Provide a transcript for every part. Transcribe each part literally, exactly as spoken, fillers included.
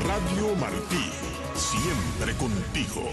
Radio Martí, siempre contigo.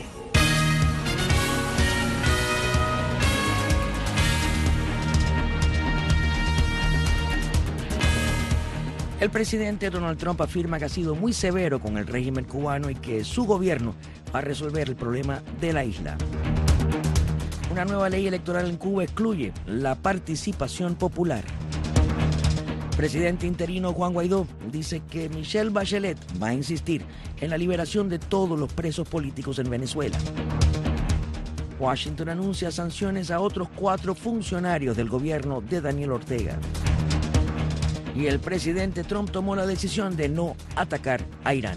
El presidente Donald Trump afirma que ha sido muy severo con el régimen cubano y que su gobierno va a resolver el problema de la isla. Una nueva ley electoral en Cuba excluye la participación popular. Presidente interino Juan Guaidó dice que Michelle Bachelet va a insistir en la liberación de todos los presos políticos en Venezuela. Washington anuncia sanciones a otros cuatro funcionarios del gobierno de Daniel Ortega. Y el presidente Trump tomó la decisión de no atacar a Irán.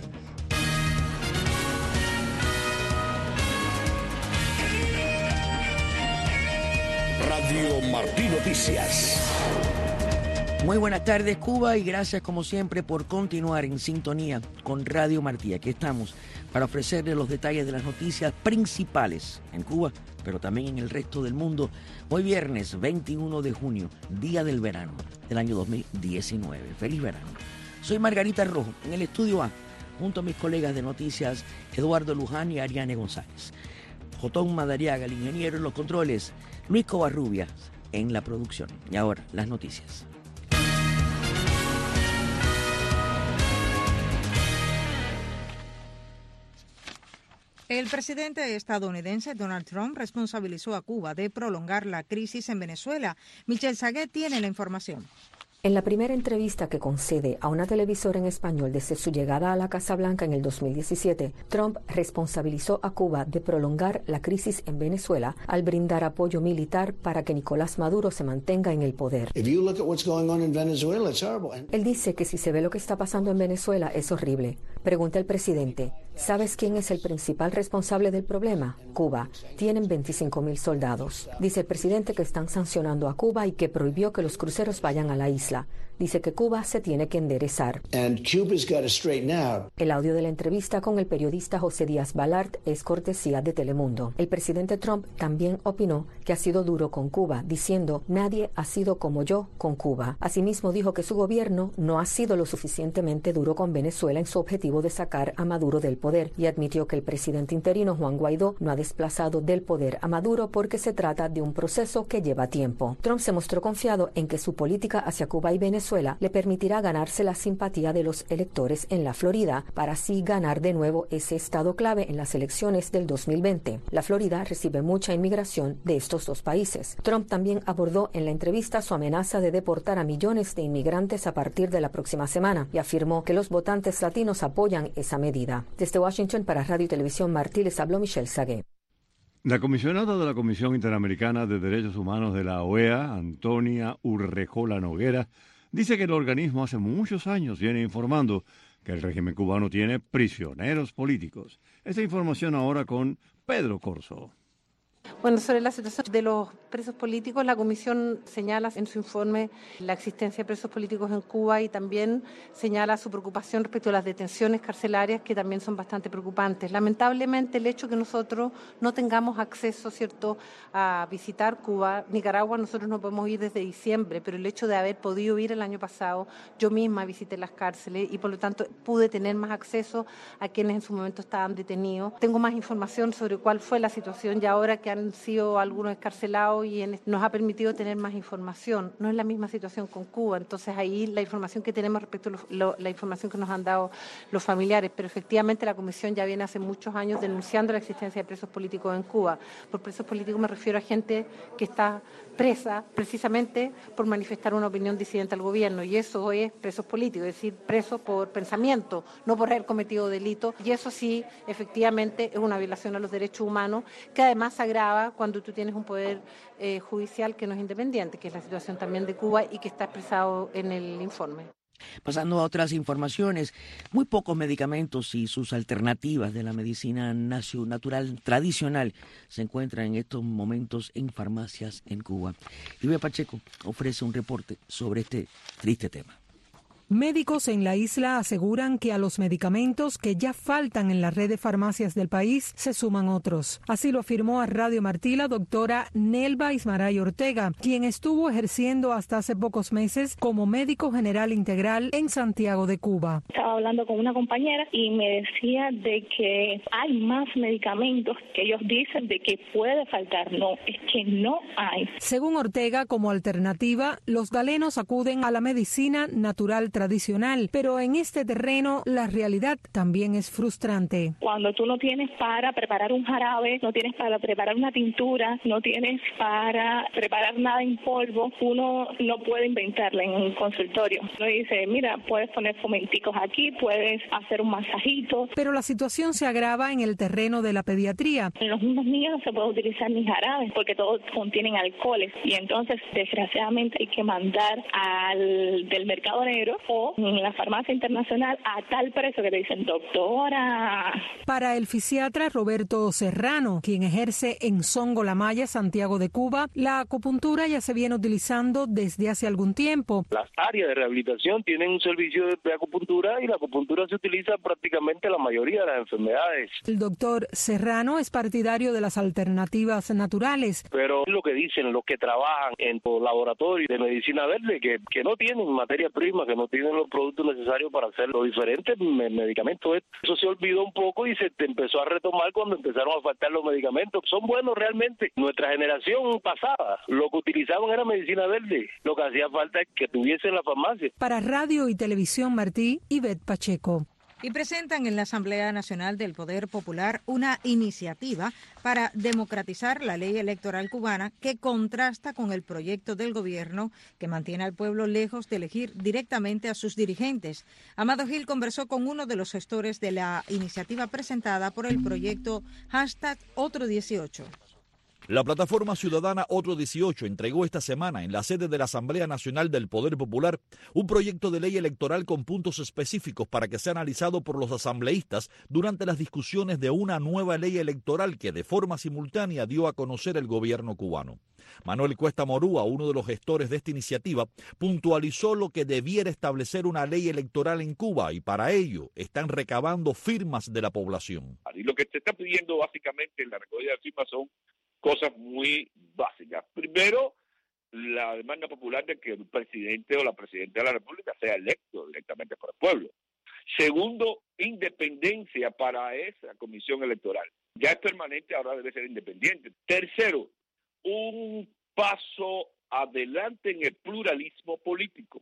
Radio Martí Noticias. Muy buenas tardes, Cuba, y gracias como siempre por continuar en sintonía con Radio Martí. Aquí estamos para ofrecerles los detalles de las noticias principales en Cuba, pero también en el resto del mundo. Hoy viernes veintiuno de junio, día del verano del año dos mil diecinueve. Feliz verano. Soy Margarita Rojo, en el estudio A, junto a mis colegas de noticias Eduardo Luján y Ariane González. Jotón Madariaga, el ingeniero en los controles, Luis Covarrubias en la producción. Y ahora, las noticias. El presidente estadounidense Donald Trump responsabilizó a Cuba de prolongar la crisis en Venezuela. Michelle Saguet tiene la información. En la primera entrevista que concede a una televisora en español desde su llegada a la Casa Blanca en el dos mil diecisiete, Trump responsabilizó a Cuba de prolongar la crisis en Venezuela al brindar apoyo militar para que Nicolás Maduro se mantenga en el poder. Él dice que si se ve lo que está pasando en Venezuela es horrible. Pregunta el presidente, ¿sabes quién es el principal responsable del problema? Cuba. Tienen veinticinco mil soldados. Dice el presidente que están sancionando a Cuba y que prohibió que los cruceros vayan a la isla. Dice que Cuba se tiene que enderezar. El audio de la entrevista con el periodista José Díaz Balart es cortesía de Telemundo. El presidente Trump también opinó que ha sido duro con Cuba, diciendo, nadie ha sido como yo con Cuba. Asimismo dijo que su gobierno no ha sido lo suficientemente duro con Venezuela en su objetivo de sacar a Maduro del poder, y admitió que el presidente interino Juan Guaidó no ha desplazado del poder a Maduro porque se trata de un proceso que lleva tiempo. Trump se mostró confiado en que su política hacia Cuba y Venezuela le permitirá ganarse la simpatía de los electores en la Florida para así ganar de nuevo ese estado clave en las elecciones del dos mil veinte. La Florida recibe mucha inmigración de estos dos países. Trump también abordó en la entrevista su amenaza de deportar a millones de inmigrantes a partir de la próxima semana y afirmó que los votantes latinos apoyan esa medida. Desde Washington para Radio y Televisión Martí les habló Michelle Saguet. La comisionada de la Comisión Interamericana de Derechos Humanos de la O E A, Antonia Urrejola Noguera, dice que el organismo hace muchos años viene informando que el régimen cubano tiene prisioneros políticos. Esta información ahora con Pedro Corzo. Bueno, sobre la situación de los presos políticos, la Comisión señala en su informe la existencia de presos políticos en Cuba y también señala su preocupación respecto a las detenciones carcelarias, que también son bastante preocupantes. Lamentablemente, el hecho que nosotros no tengamos acceso, ¿cierto?, a visitar Cuba, Nicaragua, nosotros no podemos ir desde diciembre, pero el hecho de haber podido ir el año pasado, yo misma visité las cárceles y por lo tanto pude tener más acceso a quienes en su momento estaban detenidos. Tengo más información sobre cuál fue la situación y ahora que han sido algunos escarcelados y en, nos ha permitido tener más información. No es la misma situación con Cuba, entonces ahí la información que tenemos respecto a lo, lo, la información que nos han dado los familiares, pero efectivamente la Comisión ya viene hace muchos años denunciando la existencia de presos políticos en Cuba. Por presos políticos me refiero a gente que está presa precisamente por manifestar una opinión disidente al gobierno, y eso es presos políticos, es decir, presos por pensamiento, no por haber cometido delito, y eso sí, efectivamente, es una violación a los derechos humanos, que además agrava cuando tú tienes un poder eh, judicial que no es independiente, que es la situación también de Cuba y que está expresado en el informe. Pasando a otras informaciones, muy pocos medicamentos y sus alternativas de la medicina natural tradicional se encuentran en estos momentos en farmacias en Cuba. Ibe Pacheco ofrece un reporte sobre este triste tema. Médicos en la isla aseguran que a los medicamentos que ya faltan en la red de farmacias del país se suman otros. Así lo afirmó a Radio Martí la doctora Nelva Ismaray Ortega, quien estuvo ejerciendo hasta hace pocos meses como médico general integral en Santiago de Cuba. Estaba hablando con una compañera y me decía de que hay más medicamentos que ellos dicen de que puede faltar. No, es que no hay. Según Ortega, como alternativa, los galenos acuden a la medicina natural tradicional, pero en este terreno la realidad también es frustrante. Cuando tú no tienes para preparar un jarabe, no tienes para preparar una tintura, no tienes para preparar nada en polvo, uno no puede inventarla en un consultorio. Uno dice, mira, puedes poner fomenticos aquí, puedes hacer un masajito. Pero la situación se agrava en el terreno de la pediatría. En los mismos niños no se puede utilizar ni jarabes porque todos contienen alcoholes y entonces desgraciadamente hay que mandar al del mercado negro o en la farmacia internacional a tal precio que le dicen, doctora. Para el fisiatra Roberto Serrano, quien ejerce en Songo La Maya, Santiago de Cuba, la acupuntura ya se viene utilizando desde hace algún tiempo. Las áreas de rehabilitación tienen un servicio de acupuntura y la acupuntura se utiliza prácticamente en la mayoría de las enfermedades. El doctor Serrano es partidario de las alternativas naturales. Pero lo que dicen los que trabajan en los laboratorios de medicina verde, que, que no tienen materia prima, que no tienen los productos necesarios para hacer los diferentes medicamentos. Eso se olvidó un poco y se empezó a retomar cuando empezaron a faltar los medicamentos. Son buenos realmente. Nuestra generación pasada, lo que utilizaban era medicina verde. Lo que hacía falta es que tuviesen la farmacia. Para Radio y Televisión Martí, Ivette Pacheco. Y presentan en la Asamblea Nacional del Poder Popular una iniciativa para democratizar la ley electoral cubana que contrasta con el proyecto del gobierno que mantiene al pueblo lejos de elegir directamente a sus dirigentes. Amado Gil conversó con uno de los gestores de la iniciativa presentada por el proyecto hashtag Otro dieciocho. La plataforma ciudadana Otro dieciocho entregó esta semana en la sede de la Asamblea Nacional del Poder Popular un proyecto de ley electoral con puntos específicos para que sea analizado por los asambleístas durante las discusiones de una nueva ley electoral que de forma simultánea dio a conocer el gobierno cubano. Manuel Cuesta Morúa, uno de los gestores de esta iniciativa, puntualizó lo que debiera establecer una ley electoral en Cuba y para ello están recabando firmas de la población. Y lo que se está pidiendo básicamente en la recogida de firmas son cosas muy básicas. Primero, la demanda popular de que el presidente o la presidenta de la República sea electo directamente por el pueblo. Segundo, independencia para esa comisión electoral. Ya es permanente, ahora debe ser independiente. Tercero, un paso adelante en el pluralismo político.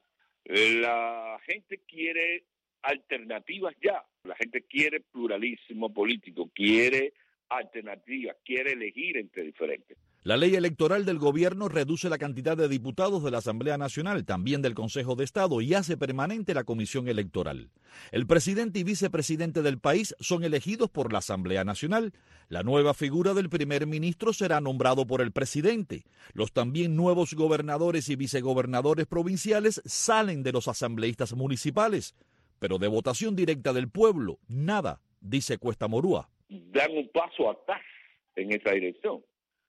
La gente quiere alternativas ya. La gente quiere pluralismo político, quiere alternativas, quiere elegir entre diferentes. La ley electoral del gobierno reduce la cantidad de diputados de la Asamblea Nacional, también del Consejo de Estado, y hace permanente la Comisión Electoral. El presidente y vicepresidente del país son elegidos por la Asamblea Nacional. La nueva figura del primer ministro será nombrado por el presidente. Los también nuevos gobernadores y vicegobernadores provinciales salen de los asambleístas municipales, pero de votación directa del pueblo, nada, dice Cuesta Morúa. Dan un paso atrás en esa dirección,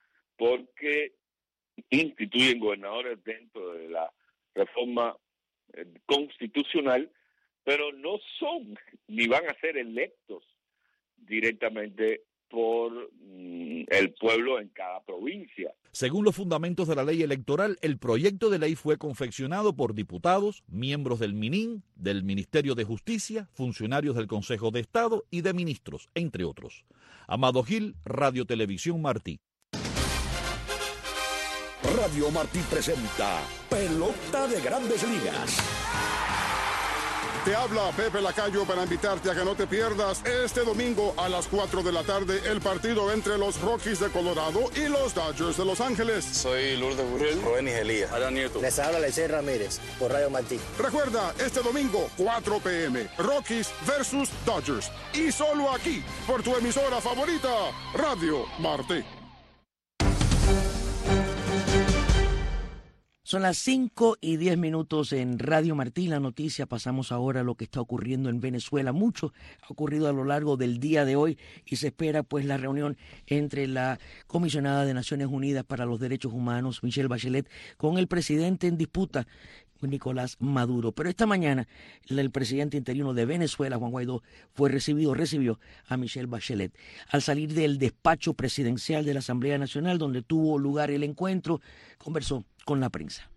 porque instituyen gobernadores dentro de la reforma eh, constitucional, pero no son ni van a ser electos directamente por mm, el pueblo en cada provincia. Según los fundamentos de la ley electoral, el proyecto de ley fue confeccionado por diputados, miembros del MININ, del Ministerio de Justicia, funcionarios del Consejo de Estado y de ministros, entre otros. Amado Gil, Radio Televisión Martí. Radio Martí presenta Pelota de Grandes Ligas. Te habla Pepe Lacayo para invitarte a que no te pierdas este domingo a las cuatro de la tarde el partido entre los Rockies de Colorado y los Dodgers de Los Ángeles. Soy Lourdes Burrell, Rubén Elías, Adán Nieto. Les habla Lecey Ramírez por Radio Martí. Recuerda, este domingo, cuatro p m, Rockies versus Dodgers. Y solo aquí, por tu emisora favorita, Radio Martí. Son las cinco y diez minutos en Radio Martí, la noticia. Pasamos ahora a lo que está ocurriendo en Venezuela. Mucho ha ocurrido a lo largo del día de hoy y se espera pues la reunión entre la comisionada de Naciones Unidas para los Derechos Humanos, Michelle Bachelet, con el presidente en disputa, Nicolás Maduro. Pero esta mañana el presidente interino de Venezuela, Juan Guaidó, fue recibido, recibió a Michelle Bachelet. Al salir del despacho presidencial de la Asamblea Nacional, donde tuvo lugar el encuentro, conversó con la prensa.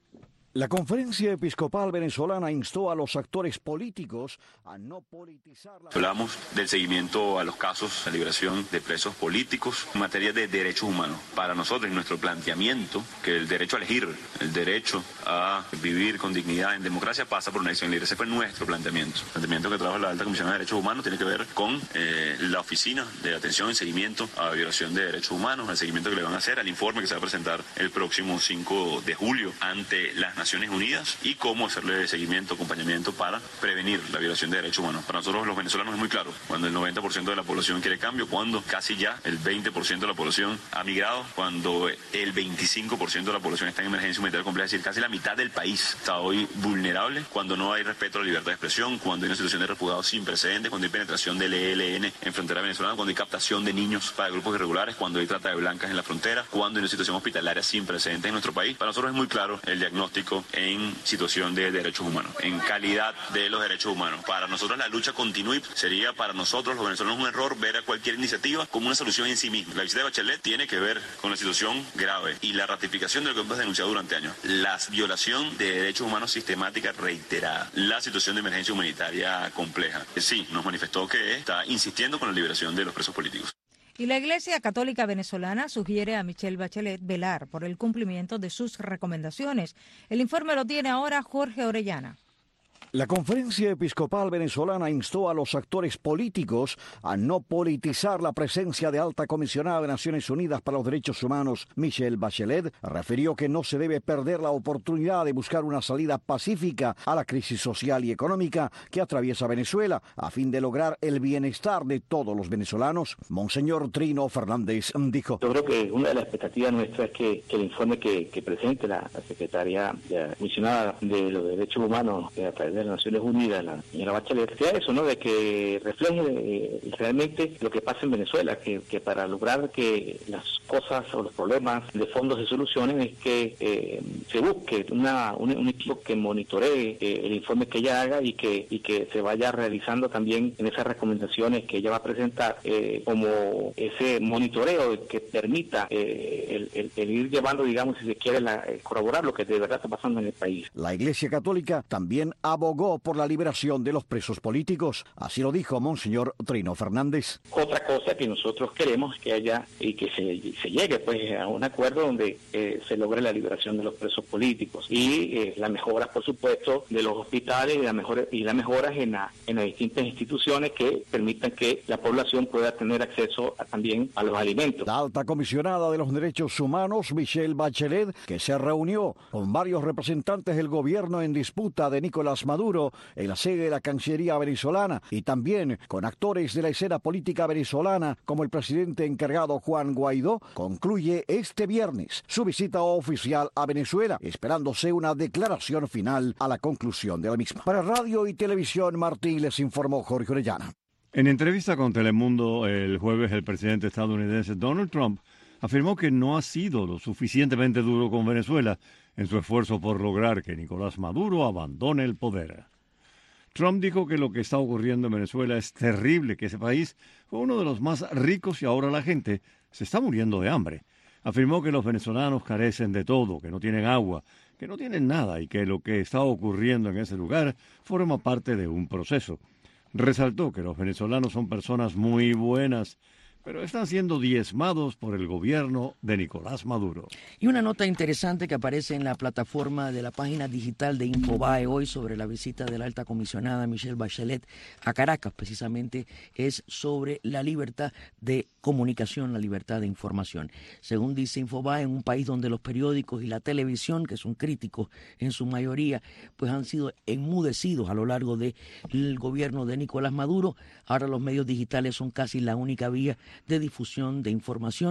La Conferencia Episcopal Venezolana instó a los actores políticos a no politizar la... Hablamos del seguimiento a los casos de liberación de presos políticos en materia de derechos humanos. Para nosotros, en nuestro planteamiento, que el derecho a elegir, el derecho a vivir con dignidad en democracia pasa por una elección libre. Ese fue nuestro planteamiento. El planteamiento que trajo la Alta Comisión de Derechos Humanos tiene que ver con eh, la Oficina de Atención y Seguimiento a Violación de Derechos Humanos, el seguimiento que le van a hacer al informe que se va a presentar el próximo cinco de julio ante las Naciones Unidas y cómo hacerle seguimiento, acompañamiento para prevenir la violación de derechos humanos. Para nosotros los venezolanos es muy claro, cuando el noventa por ciento de la población quiere cambio, cuando casi ya el veinte por ciento de la población ha migrado, cuando el veinticinco por ciento de la población está en emergencia humanitaria completa, es decir, casi la mitad del país está hoy vulnerable, cuando no hay respeto a la libertad de expresión, cuando hay una situación de refugiados sin precedentes, cuando hay penetración del E L N en frontera venezolana, cuando hay captación de niños para grupos irregulares, cuando hay trata de blancas en la frontera, cuando hay una situación hospitalaria sin precedentes en nuestro país. Para nosotros es muy claro el diagnóstico en situación de derechos humanos, en calidad de los derechos humanos. Para nosotros la lucha continúa y sería para nosotros los venezolanos un error ver a cualquier iniciativa como una solución en sí misma. La visita de Bachelet tiene que ver con la situación grave y la ratificación de lo que hemos denunciado durante años. La violación de derechos humanos sistemática reiterada. La situación de emergencia humanitaria compleja. Sí, nos manifestó que está insistiendo con la liberación de los presos políticos. Y la Iglesia Católica Venezolana sugiere a Michelle Bachelet velar por el cumplimiento de sus recomendaciones. El informe lo tiene ahora Jorge Orellana. La Conferencia Episcopal Venezolana instó a los actores políticos a no politizar la presencia de Alta Comisionada de Naciones Unidas para los Derechos Humanos, Michelle Bachelet. Refirió que no se debe perder la oportunidad de buscar una salida pacífica a la crisis social y económica que atraviesa Venezuela, a fin de lograr el bienestar de todos los venezolanos. Monseñor Trino Fernández dijo: Yo creo que una de las expectativas nuestras es que, que el informe que, que presente la, la Secretaria de la Comisionada de los Derechos Humanos a través de las Naciones Unidas, la señora Bachelet, sea eso, ¿no? De que refleje eh, realmente lo que pasa en Venezuela, que, que para lograr que las cosas o los problemas de fondo se solucionen es que eh, se busque una, un, un equipo que monitoree eh, el informe que ella haga y que y que se vaya realizando también en esas recomendaciones que ella va a presentar, eh, como ese monitoreo que permita eh, el, el, el ir llevando, digamos, si se quiere, la, eh, corroborar lo que de verdad está pasando en el país. La Iglesia Católica también abogó por la liberación de los presos políticos. Así lo dijo Monseñor Trino Fernández. Otra cosa que nosotros queremos que haya y que se, se llegue pues a un acuerdo donde eh, se logre la liberación de los presos políticos y eh, las mejoras, por supuesto, de los hospitales y las mejores y las mejoras en, la, en las distintas instituciones que permitan que la población pueda tener acceso a, también a los alimentos. La Alta Comisionada de los Derechos Humanos, Michelle Bachelet, que se reunió con varios representantes del gobierno en disputa de Nicolás Maduro en la sede de la Cancillería venezolana y también con actores de la escena política venezolana como el presidente encargado Juan Guaidó, concluye este viernes su visita oficial a Venezuela, esperándose una declaración final a la conclusión de la misma. Para Radio y Televisión Martí les informó Jorge Orellana. En entrevista con Telemundo el jueves, el presidente estadounidense Donald Trump afirmó que no ha sido lo suficientemente duro con Venezuela en su esfuerzo por lograr que Nicolás Maduro abandone el poder. Trump dijo que lo que está ocurriendo en Venezuela es terrible, que ese país fue uno de los más ricos y ahora la gente se está muriendo de hambre. Afirmó que los venezolanos carecen de todo, que no tienen agua, que no tienen nada y que lo que está ocurriendo en ese lugar forma parte de un proceso. Resaltó que los venezolanos son personas muy buenas, pero están siendo diezmados por el gobierno de Nicolás Maduro. Y una nota interesante que aparece en la plataforma de la página digital de Infobae hoy sobre la visita de la alta comisionada Michelle Bachelet a Caracas, precisamente es sobre la libertad de comunicación, la libertad de información. Según dice Infobae, en un país donde los periódicos y la televisión, que son críticos en su mayoría, pues han sido enmudecidos a lo largo del gobierno de Nicolás Maduro, ahora los medios digitales son casi la única vía de difusión de información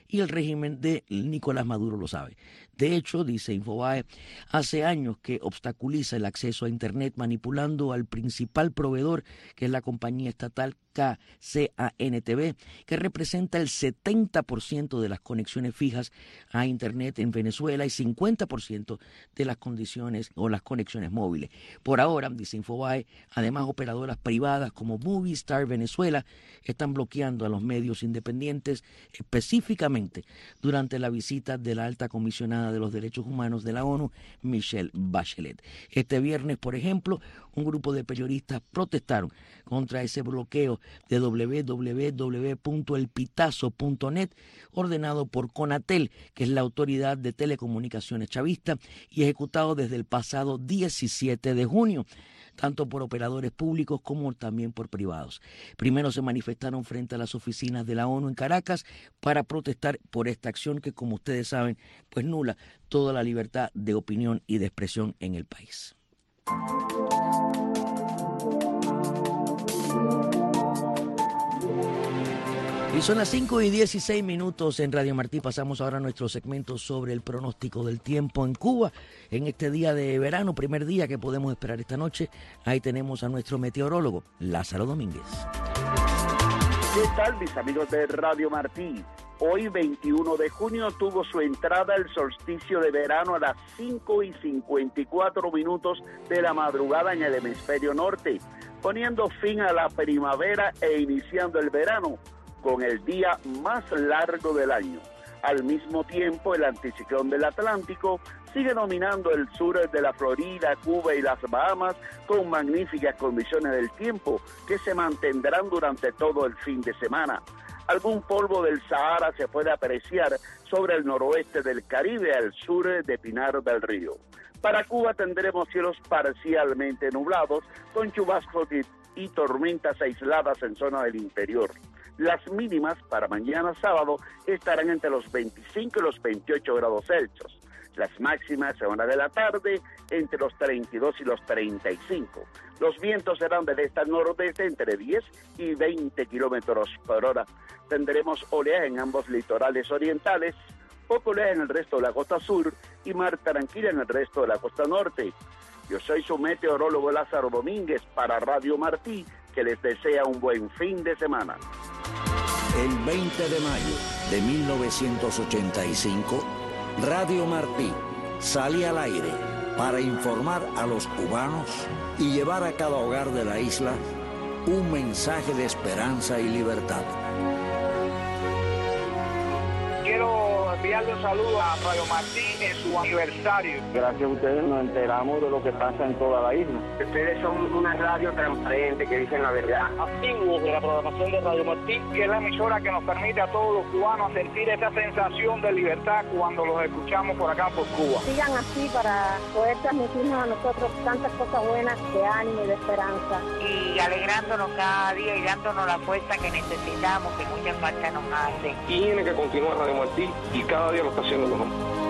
y el régimen de Nicolás Maduro lo sabe. De hecho, dice Infobae, hace años que obstaculiza el acceso a Internet manipulando al principal proveedor, que es la compañía estatal K C A N T V, que representa el setenta por ciento de las conexiones fijas a Internet en Venezuela y cincuenta por ciento de las condiciones o las conexiones móviles. Por ahora, dice Infobae, además operadoras privadas como Movistar Venezuela están bloqueando a los medios independientes, específicamente durante la visita de la alta comisionada de los Derechos Humanos de la ONU, Michelle Bachelet. Este viernes, por ejemplo, un grupo de periodistas protestaron contra ese bloqueo de doble u doble u doble u punto el pitazo punto net ordenado por Conatel, que es la autoridad de telecomunicaciones chavista, y ejecutado desde el pasado diecisiete de junio. Tanto por operadores públicos como también por privados. Primero se manifestaron frente a las oficinas de la ONU en Caracas para protestar por esta acción que, como ustedes saben, pues nula toda la libertad de opinión y de expresión en el país. Y son las cinco y dieciséis minutos en Radio Martí. Pasamos ahora a nuestro segmento sobre el pronóstico del tiempo en Cuba. En este día de verano, primer día que podemos esperar esta noche, ahí tenemos a nuestro meteorólogo, Lázaro Domínguez. ¿Qué tal, mis amigos de Radio Martí? Hoy, veintiuno de junio, tuvo su entrada el solsticio de verano a las cinco y cincuenta y cuatro minutos de la madrugada en el hemisferio norte, poniendo fin a la primavera e iniciando el verano con el día más largo del año. Al mismo tiempo, el anticiclón del Atlántico sigue dominando el sur de la Florida, Cuba y las Bahamas con magníficas condiciones del tiempo que se mantendrán durante todo el fin de semana. Algún polvo del Sahara se puede apreciar sobre el noroeste del Caribe al sur de Pinar del Río. Para Cuba tendremos cielos parcialmente nublados con chubascos y, y tormentas aisladas en zona del interior. Las mínimas para mañana sábado estarán entre los veinticinco y los veintiocho grados Celsius. Las máximas en hora de la tarde entre los treinta y dos y los treinta y cinco. Los vientos serán del este al nordeste entre diez y veinte kilómetros por hora. Tendremos oleaje en ambos litorales orientales, poco oleaje en el resto de la costa sur y mar tranquila en el resto de la costa norte. Yo soy su meteorólogo Lázaro Domínguez para Radio Martí, que les desea un buen fin de semana. El veinte de mayo de mil novecientos ochenta y cinco, Radio Martí sale al aire para informar a los cubanos y llevar a cada hogar de la isla un mensaje de esperanza y libertad. Quiero enviarle un saludo a Radio Martí en su aniversario. Gracias a ustedes nos enteramos de lo que pasa en toda la isla. Ustedes son una radio transparente que dicen la verdad. Activos de la programación de Radio Martí, que es la emisora que nos permite a todos los cubanos sentir esa sensación de libertad cuando los escuchamos por acá por Cuba. Sigan así para poder transmitirnos a nosotros tantas cosas buenas de ánimo y de esperanza. Y alegrándonos cada día y dándonos la fuerza que necesitamos, que mucha falta nos hace. Tiene que continuar Radio Martí y cada día lo está haciendo mejor.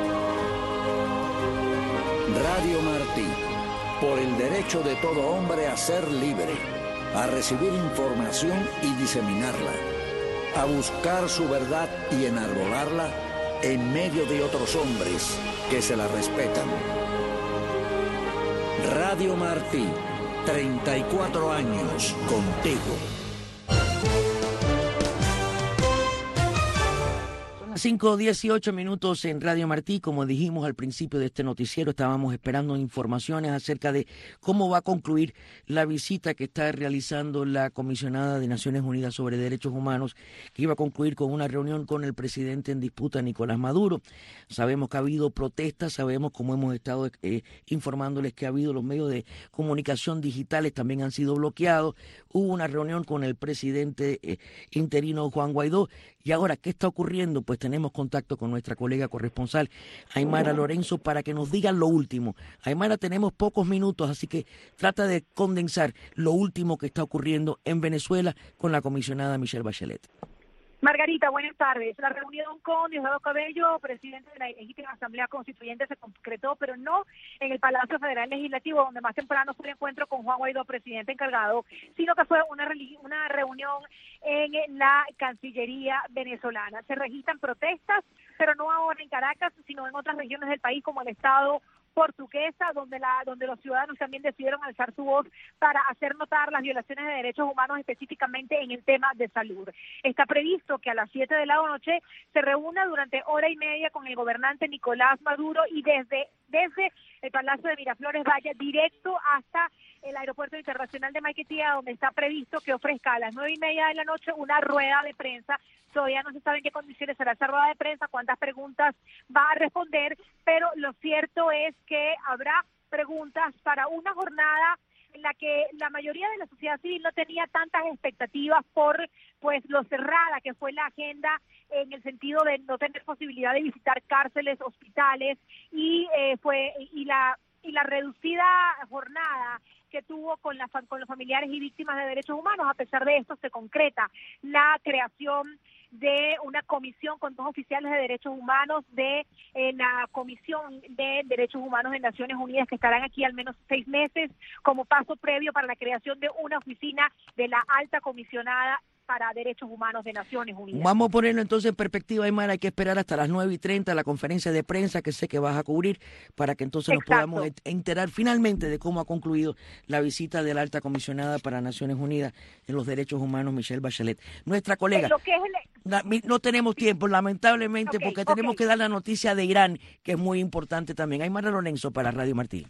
Radio Martí, por el derecho de todo hombre a ser libre, a recibir información y diseminarla, a buscar su verdad y enarbolarla en medio de otros hombres que se la respetan. Radio Martí, treinta y cuatro años contigo. cinco dieciocho minutos en Radio Martí. Como dijimos al principio de este noticiero, estábamos esperando informaciones acerca de cómo va a concluir la visita que está realizando la comisionada de Naciones Unidas sobre Derechos Humanos, que iba a concluir con una reunión con el presidente en disputa, Nicolás Maduro. Sabemos que ha habido protestas, sabemos, como hemos estado eh, informándoles, que ha habido los medios de comunicación digitales también han sido bloqueados. Hubo una reunión con el presidente eh, interino Juan Guaidó. Y ahora, ¿qué está ocurriendo? Pues tenemos contacto con nuestra colega corresponsal, Aymara Lorenzo, para que nos diga lo último. Aymara, tenemos pocos minutos, así que trata de condensar lo último que está ocurriendo en Venezuela con la comisionada Michelle Bachelet. Margarita, buenas tardes. La reunión con Diosdado Cabello, presidente de la Legítima Asamblea Constituyente, se concretó, pero no en el Palacio Federal Legislativo, donde más temprano fue el encuentro con Juan Guaidó, presidente encargado, sino que fue una, una reunión en la Cancillería venezolana. Se registran protestas, pero no ahora en Caracas, sino en otras regiones del país, como el estado Portuguesa, donde la donde los ciudadanos también decidieron alzar su voz para hacer notar las violaciones de derechos humanos, específicamente en el tema de salud. Está previsto que a las siete de la noche se reúna durante hora y media con el gobernante Nicolás Maduro y desde desde el Palacio de Miraflores vaya directo hasta el Aeropuerto Internacional de Maiquetía, donde está previsto que ofrezca a las nueve y media de la noche una rueda de prensa. Todavía no se sabe en qué condiciones será esa rueda de prensa, cuántas preguntas va a responder, pero lo cierto es que habrá preguntas para una jornada en la que la mayoría de la sociedad civil no tenía tantas expectativas por pues lo cerrada que fue la agenda, en el sentido de no tener posibilidad de visitar cárceles, hospitales y eh, fue y la y la reducida jornada que tuvo con, la, con los familiares y víctimas de derechos humanos. A pesar de esto, se concreta la creación de una comisión con dos oficiales de derechos humanos de eh, la Comisión de Derechos Humanos de Naciones Unidas, que estarán aquí al menos seis meses como paso previo para la creación de una oficina de la alta comisionada para Derechos Humanos de Naciones Unidas. Vamos a ponerlo entonces en perspectiva, Aymara. Hay que esperar hasta las nueve y treinta la conferencia de prensa que sé que vas a cubrir, para que entonces Exacto. nos podamos enterar finalmente de cómo ha concluido la visita de la alta comisionada para Naciones Unidas en los Derechos Humanos, Michelle Bachelet. Nuestra colega, lo que es el... no tenemos tiempo, lamentablemente, okay, porque okay. tenemos que dar la noticia de Irán, que es muy importante también. Aymara Lorenzo para Radio Martí.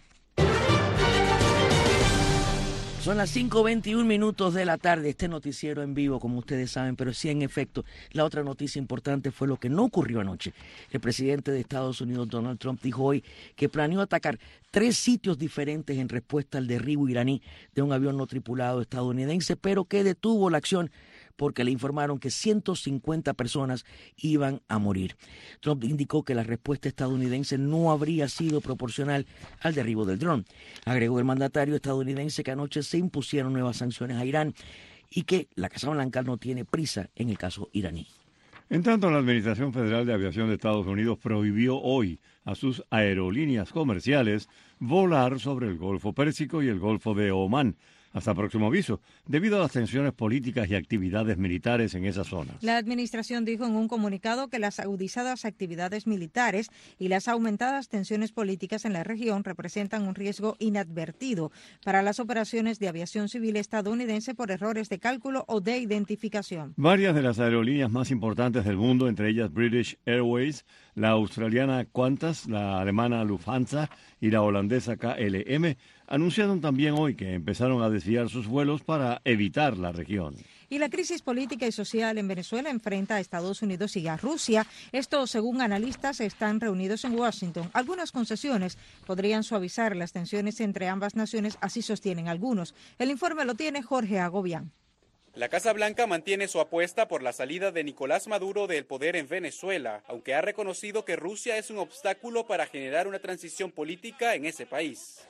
Son las cinco veintiún minutos de la tarde, este noticiero en vivo, como ustedes saben, pero sí, en efecto, la otra noticia importante fue lo que no ocurrió anoche. El presidente de Estados Unidos, Donald Trump, dijo hoy que planeó atacar tres sitios diferentes en respuesta al derribo iraní de un avión no tripulado estadounidense, pero que detuvo la acción porque le informaron que ciento cincuenta personas iban a morir. Trump indicó que la respuesta estadounidense no habría sido proporcional al derribo del dron. Agregó el mandatario estadounidense que anoche se impusieron nuevas sanciones a Irán y que la Casa Blanca no tiene prisa en el caso iraní. En tanto, la Administración Federal de Aviación de Estados Unidos prohibió hoy a sus aerolíneas comerciales volar sobre el Golfo Pérsico y el Golfo de Omán, hasta próximo aviso, debido a las tensiones políticas y actividades militares en esas zonas. La administración dijo en un comunicado que las agudizadas actividades militares y las aumentadas tensiones políticas en la región representan un riesgo inadvertido para las operaciones de aviación civil estadounidense por errores de cálculo o de identificación. Varias de las aerolíneas más importantes del mundo, entre ellas British Airways, la australiana Qantas, la alemana Lufthansa y la holandesa K L M, anunciaron también hoy que empezaron a desviar sus vuelos para evitar la región. Y la crisis política y social en Venezuela enfrenta a Estados Unidos y a Rusia. Esto, según analistas, están reunidos en Washington. Algunas concesiones podrían suavizar las tensiones entre ambas naciones, así sostienen algunos. El informe lo tiene Jorge Agobián. La Casa Blanca mantiene su apuesta por la salida de Nicolás Maduro del poder en Venezuela, aunque ha reconocido que Rusia es un obstáculo para generar una transición política en ese país.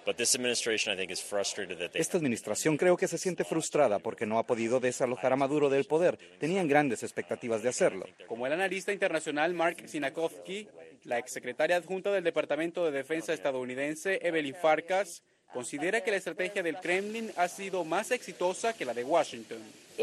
Esta administración creo que se siente frustrada porque no ha podido desalojar a Maduro del poder. Tenían grandes expectativas de hacerlo. Como el analista internacional Mark Sinakovsky, la exsecretaria adjunta del Departamento de Defensa estadounidense, Evelyn Farkas, considera que la estrategia del Kremlin ha sido más exitosa que la de Washington.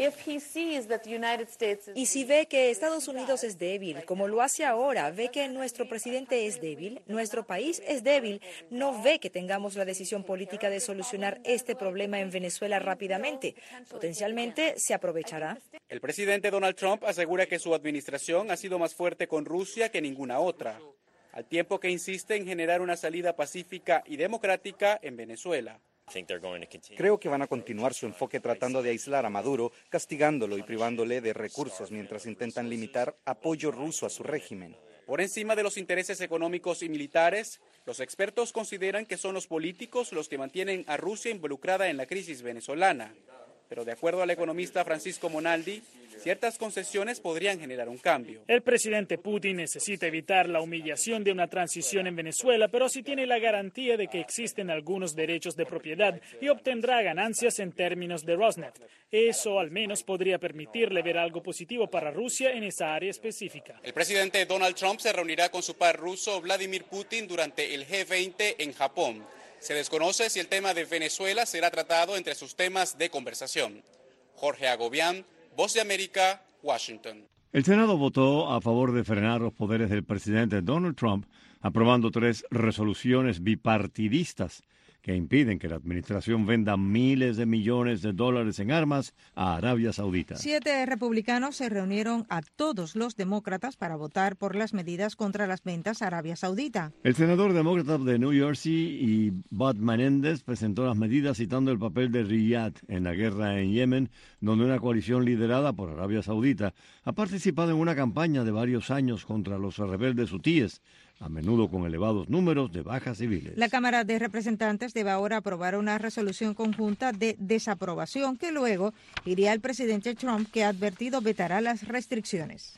Y si ve que Estados Unidos es débil, como lo hace ahora, ve que nuestro presidente es débil, nuestro país es débil, no ve que tengamos la decisión política de solucionar este problema en Venezuela rápidamente, potencialmente se aprovechará. El presidente Donald Trump asegura que su administración ha sido más fuerte con Rusia que ninguna otra, al tiempo que insiste en generar una salida pacífica y democrática en Venezuela. Creo que van a continuar su enfoque tratando de aislar a Maduro, castigándolo y privándole de recursos mientras intentan limitar apoyo ruso a su régimen. Por encima de los intereses económicos y militares, los expertos consideran que son los políticos los que mantienen a Rusia involucrada en la crisis venezolana. Pero de acuerdo al economista Francisco Monaldi, ciertas concesiones podrían generar un cambio. El presidente Putin necesita evitar la humillación de una transición en Venezuela, pero sí tiene la garantía de que existen algunos derechos de propiedad y obtendrá ganancias en términos de Rosneft. Eso al menos podría permitirle ver algo positivo para Rusia en esa área específica. El presidente Donald Trump se reunirá con su par ruso Vladimir Putin durante el G veinte en Japón. Se desconoce si el tema de Venezuela será tratado entre sus temas de conversación. Jorge Agobián, Voz de América, Washington. El Senado votó a favor de frenar los poderes del presidente Donald Trump, aprobando tres resoluciones bipartidistas que impiden que la administración venda miles de millones de dólares en armas a Arabia Saudita. Siete republicanos se reunieron a todos los demócratas para votar por las medidas contra las ventas a Arabia Saudita. El senador demócrata de New Jersey y Bob Menendez presentó las medidas citando el papel de Riyadh en la guerra en Yemen, donde una coalición liderada por Arabia Saudita ha participado en una campaña de varios años contra los rebeldes hutíes, a menudo con elevados números de bajas civiles. La Cámara de Representantes debe ahora aprobar una resolución conjunta de desaprobación que luego iría al presidente Trump, que ha advertido vetará las restricciones.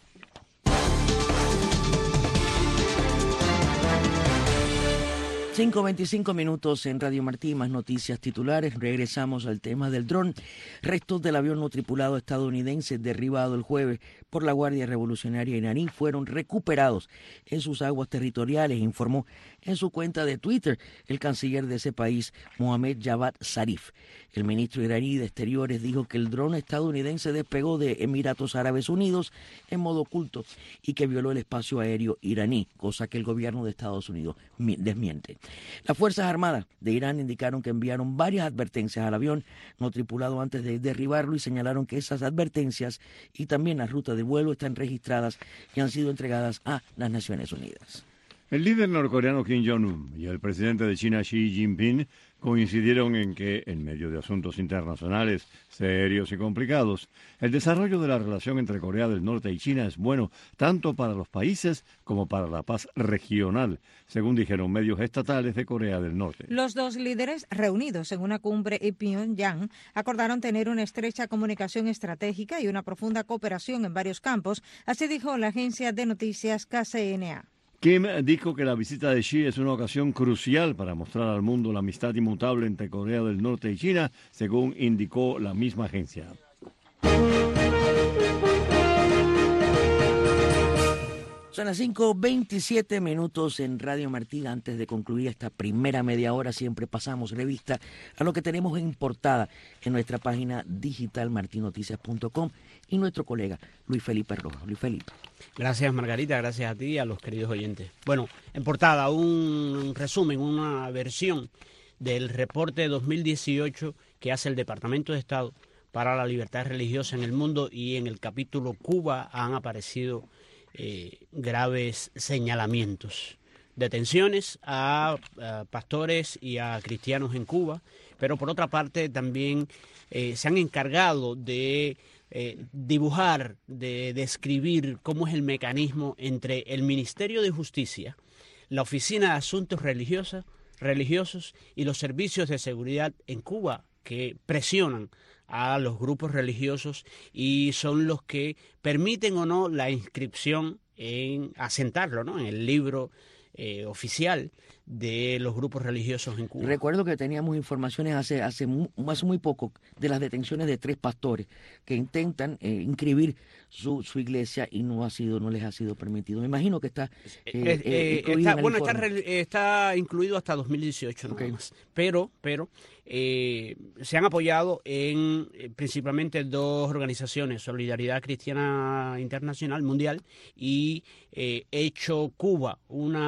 cinco veinticinco minutos en Radio Martí, más noticias titulares. Regresamos al tema del dron. Restos del avión no tripulado estadounidense derribado el jueves por la Guardia Revolucionaria iraní fueron recuperados en sus aguas territoriales, informó en su cuenta de Twitter el canciller de ese país, Mohammad Javad Zarif. El ministro iraní de Exteriores dijo que el dron estadounidense despegó de Emiratos Árabes Unidos en modo oculto y que violó el espacio aéreo iraní, cosa que el gobierno de Estados Unidos desmiente. Las Fuerzas Armadas de Irán indicaron que enviaron varias advertencias al avión no tripulado antes de derribarlo y señalaron que esas advertencias y también las rutas de vuelo están registradas y han sido entregadas a las Naciones Unidas. El líder norcoreano Kim Jong-un y el presidente de China Xi Jinping coincidieron en que, en medio de asuntos internacionales serios y complicados, el desarrollo de la relación entre Corea del Norte y China es bueno tanto para los países como para la paz regional, según dijeron medios estatales de Corea del Norte. Los dos líderes, reunidos en una cumbre en Pyongyang, acordaron tener una estrecha comunicación estratégica y una profunda cooperación en varios campos, así dijo la agencia de noticias K C N A. Kim dijo que la visita de Xi es una ocasión crucial para mostrar al mundo la amistad inmutable entre Corea del Norte y China, según indicó la misma agencia. Son las cinco veintisiete minutos en Radio Martí. Antes de concluir esta primera media hora, siempre pasamos revista a lo que tenemos en portada en nuestra página digital marti noticias punto com y nuestro colega Luis Felipe Rojas. Luis Felipe. Gracias, Margarita, gracias a ti y a los queridos oyentes. Bueno, en portada un resumen, una versión del reporte dos mil dieciocho que hace el Departamento de Estado para la Libertad Religiosa en el Mundo, y en el capítulo Cuba han aparecido eh, graves señalamientos. Detenciones a, a pastores y a cristianos en Cuba, pero por otra parte también eh, se han encargado de Eh, dibujar, de describir cómo es el mecanismo entre el Ministerio de Justicia, la Oficina de Asuntos Religiosos, religiosos y los servicios de seguridad en Cuba, que presionan a los grupos religiosos y son los que permiten o no la inscripción en asentarlo, ¿no?, en el libro eh, oficial de los grupos religiosos en Cuba. Recuerdo que teníamos informaciones hace hace muy, hace muy poco de las detenciones de tres pastores que intentan eh, inscribir su, su iglesia y no ha sido no les ha sido permitido. Me imagino que está eh, eh, eh, incluido está, en el bueno informe. está, está incluido hasta dos mil dieciocho nada Okay. más, pero pero eh, se han apoyado en eh, principalmente dos organizaciones: Solidaridad Cristiana Internacional Mundial y eh, Hecho Cuba,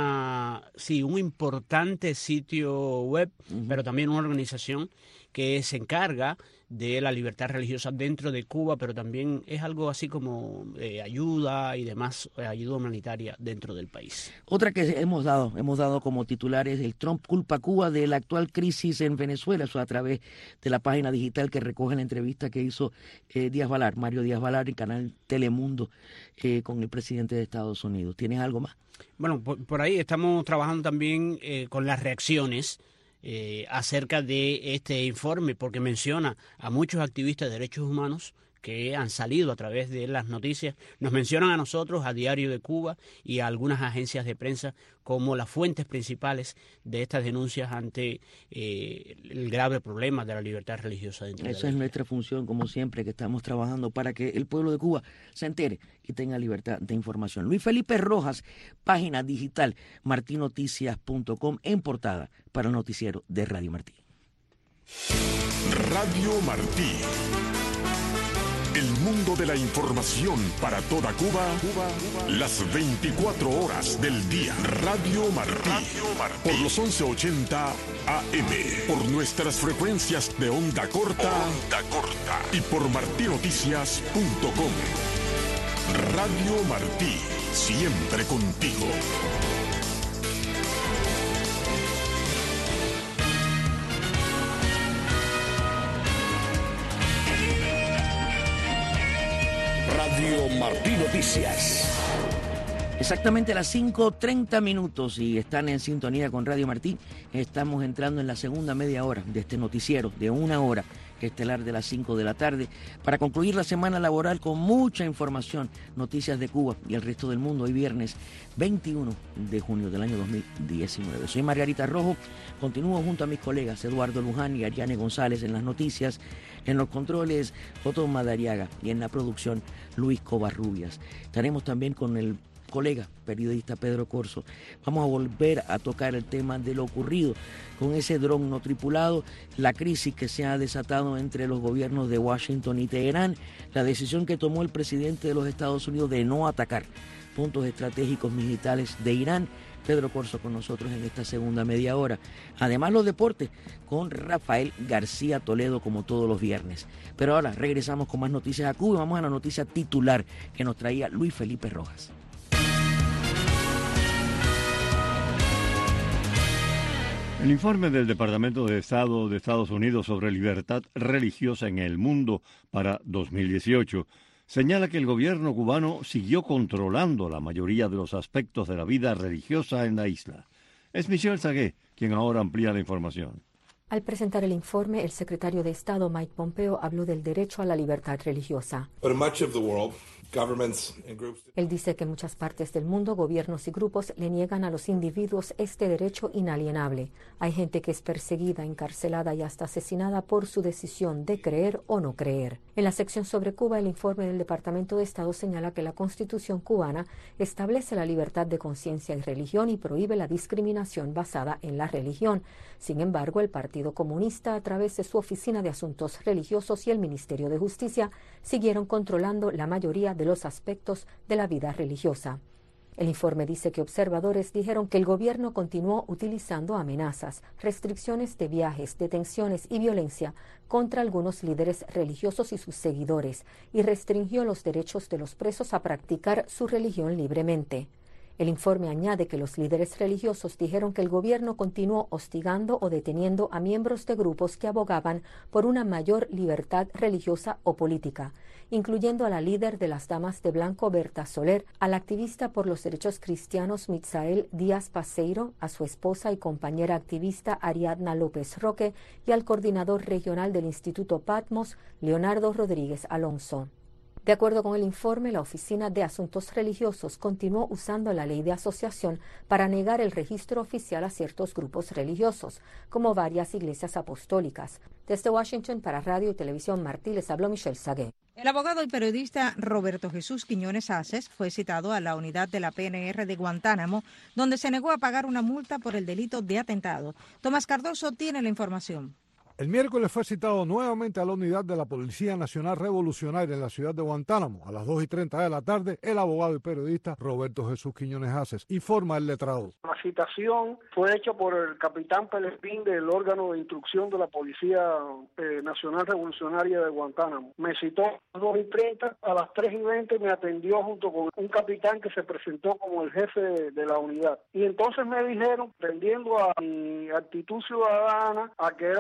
una sí un importante sitio web, uh-huh. pero también una organización que se encarga de la libertad religiosa dentro de Cuba, pero también es algo así como eh, ayuda y demás, eh, ayuda humanitaria dentro del país. Otra que hemos dado, hemos dado como titulares: el Trump culpa a Cuba de la actual crisis en Venezuela, eso a través de la página digital que recoge la entrevista que hizo eh, Díaz Balar, Mario Díaz Balar, en canal Telemundo, eh, con el presidente de Estados Unidos. ¿Tienes algo más? Bueno, por, por ahí estamos trabajando también eh, con las reacciones Eh, acerca de este informe, porque menciona a muchos activistas de derechos humanos que han salido a través de las noticias nos mencionan a nosotros, a Diario de Cuba y a algunas agencias de prensa como las fuentes principales de estas denuncias ante eh, el grave problema de la libertad religiosa dentro de la Esa es nuestra función, como siempre, que estamos trabajando para que el pueblo de Cuba se entere y tenga libertad de información. Luis Felipe Rojas, página digital martí noticias punto com, en portada para el noticiero de Radio Martí. Radio Martí. El mundo de la información para toda Cuba, Cuba, Cuba, las veinticuatro horas del día. Radio Martí. Radio Martí. Por los once ochenta A M. Por nuestras frecuencias de onda corta. Onda corta. Y por martí noticias punto com. Radio Martí. Siempre contigo. Radio Martí Noticias. Exactamente a las cinco treinta minutos y están en sintonía con Radio Martí. Estamos entrando en la segunda media hora de este noticiero de una hora estelar de las cinco de la tarde para concluir la semana laboral con mucha información, noticias de Cuba y el resto del mundo. Hoy viernes veintiuno de junio del año dos mil diecinueve. Soy Margarita Rojo, continúo junto a mis colegas Eduardo Luján y Ariane González en las noticias, en los controles Otto Madariaga y en la producción Luis Covarrubias. Estaremos también con el colega periodista Pedro Corso. Vamos a volver a tocar el tema de lo ocurrido con ese dron no tripulado, la crisis que se ha desatado entre los gobiernos de Washington y Teherán, la decisión que tomó el presidente de los Estados Unidos de no atacar puntos estratégicos militares de Irán. Pedro Corso con nosotros en esta segunda media hora. Además los deportes con Rafael García Toledo como todos los viernes. Pero ahora regresamos con más noticias a Cuba y vamos a la noticia titular que nos traía Luis Felipe Rojas. El informe del Departamento de Estado de Estados Unidos sobre libertad religiosa en el mundo para dos mil dieciocho señala que el gobierno cubano siguió controlando la mayoría de los aspectos de la vida religiosa en la isla. Es Michelle Sagué quien ahora amplía la información. Al presentar el informe, el secretario de Estado Mike Pompeo habló del derecho a la libertad religiosa. Él dice que en muchas partes del mundo, gobiernos y grupos le niegan a los individuos este derecho inalienable. Hay gente que es perseguida, encarcelada y hasta asesinada por su decisión de creer o no creer. En la sección sobre Cuba, el informe del Departamento de Estado señala que la Constitución cubana establece la libertad de conciencia y religión y prohíbe la discriminación basada en la religión. Sin embargo, el Partido Comunista, a través de su Oficina de Asuntos Religiosos y el Ministerio de Justicia, siguieron controlando la mayoría de los aspectos de la vida religiosa. El informe dice que observadores dijeron que el gobierno continuó utilizando amenazas, restricciones de viajes, detenciones y violencia contra algunos líderes religiosos y sus seguidores, y restringió los derechos de los presos a practicar su religión libremente. El informe añade que los líderes religiosos dijeron que el gobierno continuó hostigando o deteniendo a miembros de grupos que abogaban por una mayor libertad religiosa o política, incluyendo a la líder de las Damas de Blanco, Berta Soler, al activista por los derechos cristianos Mitzael Díaz Paseiro, a su esposa y compañera activista Ariadna López Roque y al coordinador regional del Instituto Patmos, Leonardo Rodríguez Alonso. De acuerdo con el informe, la Oficina de Asuntos Religiosos continuó usando la ley de asociación para negar el registro oficial a ciertos grupos religiosos, como varias iglesias apostólicas. Desde Washington, para Radio y Televisión Martí, les habló Michelle Sagué. El abogado y periodista Roberto Jesús Quiñones Aces fue citado a la unidad de la P N R de Guantánamo, donde se negó a pagar una multa por el delito de atentado. Tomás Cardoso tiene la información. El miércoles fue citado nuevamente a la unidad de la Policía Nacional Revolucionaria en la ciudad de Guantánamo. A las dos y treinta de la tarde, el abogado y periodista Roberto Jesús Quiñones Aces, informa el letrado. La citación fue hecha por el capitán Pelespín del órgano de instrucción de la Policía eh, Nacional Revolucionaria de Guantánamo. Me citó a las dos y treinta, a las tres y veinte me atendió junto con un capitán que se presentó como el jefe de, de la unidad. Y entonces me dijeron, tendiendo a mi actitud ciudadana, a que era una persona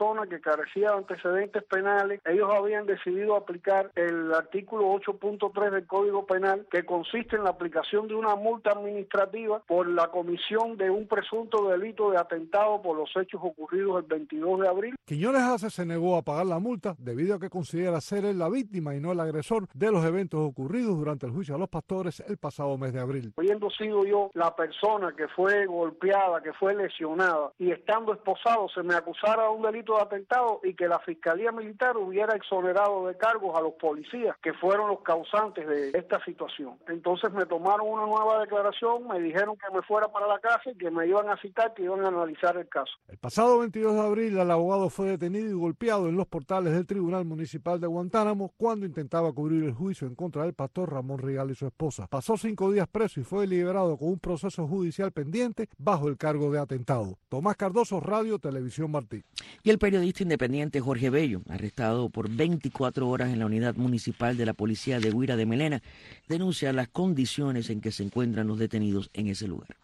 persona que carecía de antecedentes penales. Ellos habían decidido aplicar el artículo ocho punto tres del Código Penal, que consiste en la aplicación de una multa administrativa por la comisión de un presunto delito de atentado por los hechos ocurridos el veintidós de abril. Quiñones Haces se negó a pagar la multa debido a que considera ser él la víctima y no el agresor de los eventos ocurridos durante el juicio a los pastores el pasado mes de abril. Habiendo sido yo la persona que fue golpeada, que fue lesionada, y estando esposado se me acusara de un delito de atentado y que la Fiscalía Militar hubiera exonerado de cargos a los policías que fueron los causantes de esta situación. Entonces me tomaron una nueva declaración, me dijeron que me fuera para la casa y que me iban a citar, que iban a analizar el caso. El pasado veintidós de abril el abogado fue detenido y golpeado en los portales del Tribunal Municipal de Guantánamo cuando intentaba cubrir el juicio en contra del pastor Ramón Rial y su esposa. Pasó cinco días preso y fue liberado con un proceso judicial pendiente bajo el cargo de atentado. Tomás Cardoso, Radio Televisión Martí. Y el periodista independiente Jorge Bello, arrestado por veinticuatro horas en la unidad municipal de la policía de Guira de Melena, denuncia las condiciones en que se encuentran los detenidos en ese lugar.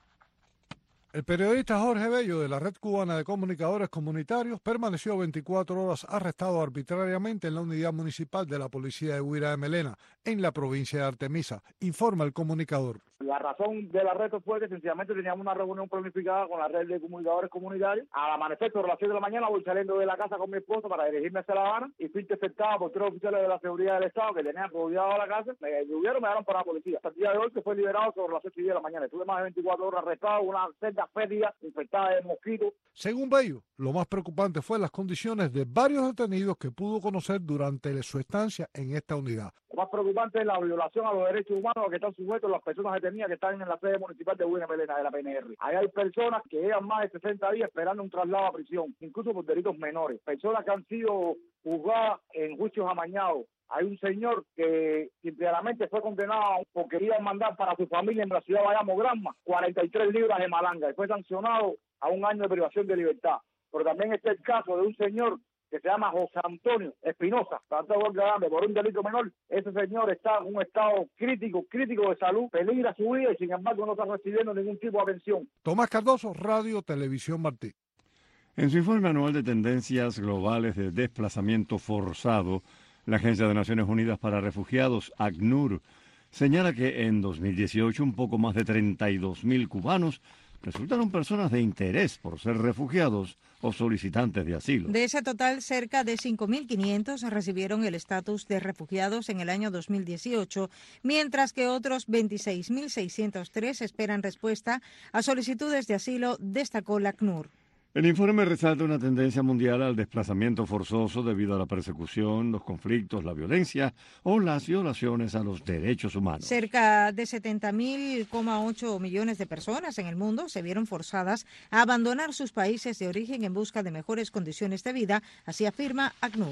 El periodista Jorge Bello de la Red Cubana de Comunicadores Comunitarios permaneció veinticuatro horas arrestado arbitrariamente en la unidad municipal de la policía de Guira de Melena, en la provincia de Artemisa, informa el comunicador. La razón del arresto fue que sencillamente teníamos una reunión planificada con la red de comunicadores comunitarios. Al amanecer, sobre las siete de la mañana, voy saliendo de la casa con mi esposa para dirigirme hacia La Habana y fui interceptado por tres oficiales de la seguridad del Estado que tenían rodeado la casa. Me detuvieron, me dieron para la policía. Hasta el día de hoy, que fue liberado sobre las ocho y diez de la mañana. Estuve más de veinticuatro horas arrestado, una celda fétida, infectada de mosquitos. Según Bello, lo más preocupante fue las condiciones de varios detenidos que pudo conocer durante su estancia en esta unidad. Lo más preocupante es la violación a los derechos humanos a los que están sujetos las personas detenidas que están en la sede municipal de Guira de Melena, de la P N R. Ahí hay personas que llevan más de sesenta días esperando un traslado a prisión, incluso por delitos menores. Personas que han sido juzgadas en juicios amañados. Hay un señor que simplemente fue condenado porque iba a mandar para su familia en la ciudad de Bayamo, Granma, cuarenta y tres libras de malanga y fue sancionado a un año de privación de libertad. Pero también está el caso de un señor que se llama José Antonio Espinosa, por un delito menor. Ese señor está en un estado crítico, crítico de salud, peligra su vida y sin embargo no está recibiendo ningún tipo de atención. Tomás Cardoso, Radio Televisión Martí. En su informe anual de tendencias globales de desplazamiento forzado, la Agencia de Naciones Unidas para Refugiados, ACNUR, señala que en dos mil dieciocho un poco más de treinta y dos mil cubanos resultaron personas de interés por ser refugiados o solicitantes de asilo. De ese total, cerca de cinco mil quinientos recibieron el estatus de refugiados en el año dos mil dieciocho, mientras que otros veintiséis mil seiscientos tres esperan respuesta a solicitudes de asilo, destacó la ACNUR. El informe resalta una tendencia mundial al desplazamiento forzoso debido a la persecución, los conflictos, la violencia o las violaciones a los derechos humanos. Cerca de setenta mil coma ocho millones de personas en el mundo se vieron forzadas a abandonar sus países de origen en busca de mejores condiciones de vida, así afirma ACNUR.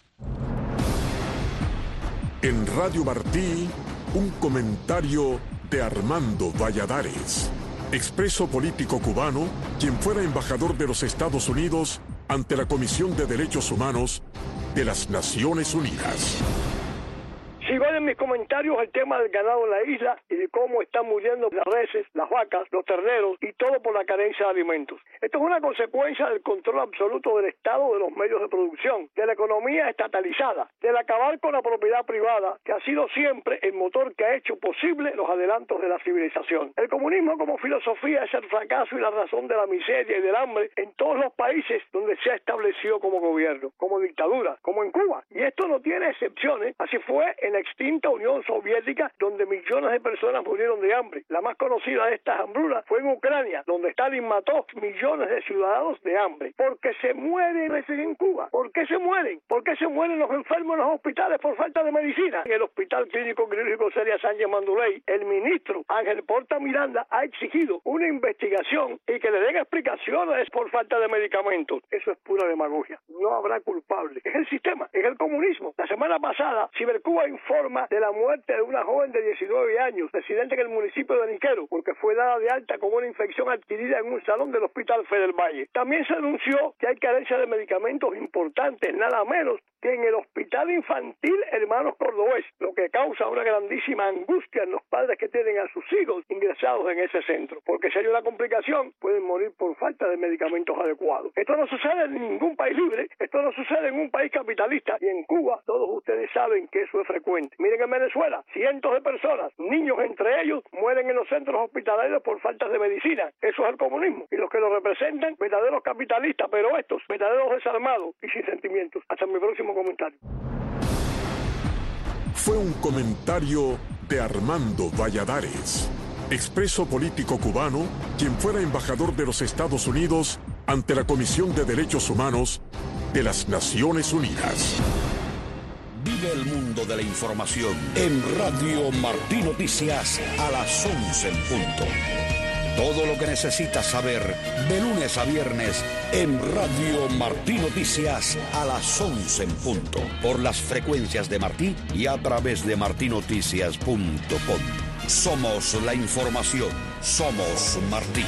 En Radio Martí, un comentario de Armando Valladares, expreso político cubano, quien fuera embajador de los Estados Unidos ante la Comisión de Derechos Humanos de las Naciones Unidas. Si ven en mis comentarios el tema del ganado en la isla y de cómo están muriendo las reses, las vacas, los terneros y todo por la carencia de alimentos. Esto es una consecuencia del control absoluto del Estado de los medios de producción, de la economía estatalizada, del acabar con la propiedad privada, que ha sido siempre el motor que ha hecho posible los adelantos de la civilización. El comunismo como filosofía es el fracaso y la razón de la miseria y del hambre en todos los países donde se ha establecido como gobierno, como dictadura, como en Cuba. Y esto no tiene excepciones, así fue en la extinta Unión Soviética, donde millones de personas murieron de hambre. La más conocida de estas hambrunas fue en Ucrania, donde Stalin mató millones de ciudadanos de hambre. Porque se mueren en Cuba. ¿Por qué se mueren? ¿Por qué se mueren los enfermos en los hospitales por falta de medicina? En el Hospital Clínico Quirúrgico Celia Sánchez Manduley, el ministro Ángel Porta Miranda ha exigido una investigación y que le den explicaciones por falta de medicamentos. Eso es pura demagogia. No habrá culpable. Es el sistema, es el comunismo. La semana pasada, Cibercuba informa noticia de la muerte de una joven de diecinueve años, residente en el municipio de Niquero, porque fue dada de alta con una infección adquirida en un salón del Hospital Fe del Valle. También se anunció que hay carencia de medicamentos importantes, nada menos que en el Hospital Infantil Hermanos Cordobés, lo que causa una grandísima angustia en los padres que tienen a sus hijos ingresados en ese centro, porque si hay una complicación pueden morir por falta de medicamentos adecuados. Esto no sucede en ningún país libre, esto no sucede en un país capitalista, y en Cuba todos ustedes saben que eso es frecuente. Miren, en Venezuela, cientos de personas, niños entre ellos, mueren en los centros hospitalarios por faltas de medicina. Eso es el comunismo, y los que lo representan, verdaderos capitalistas, pero estos, verdaderos desarmados y sin sentimientos. Hasta mi próximo comentario. Fue un comentario de Armando Valladares, expreso político cubano, quien fuera embajador de los Estados Unidos ante la Comisión de Derechos Humanos de las Naciones Unidas. Vive el mundo de la información en Radio Martí Noticias a las once en punto. Todo lo que necesitas saber de lunes a viernes en Radio Martí Noticias a las once en punto. Por las frecuencias de Martí y a través de martí noticias punto com. Somos la información. Somos Martí.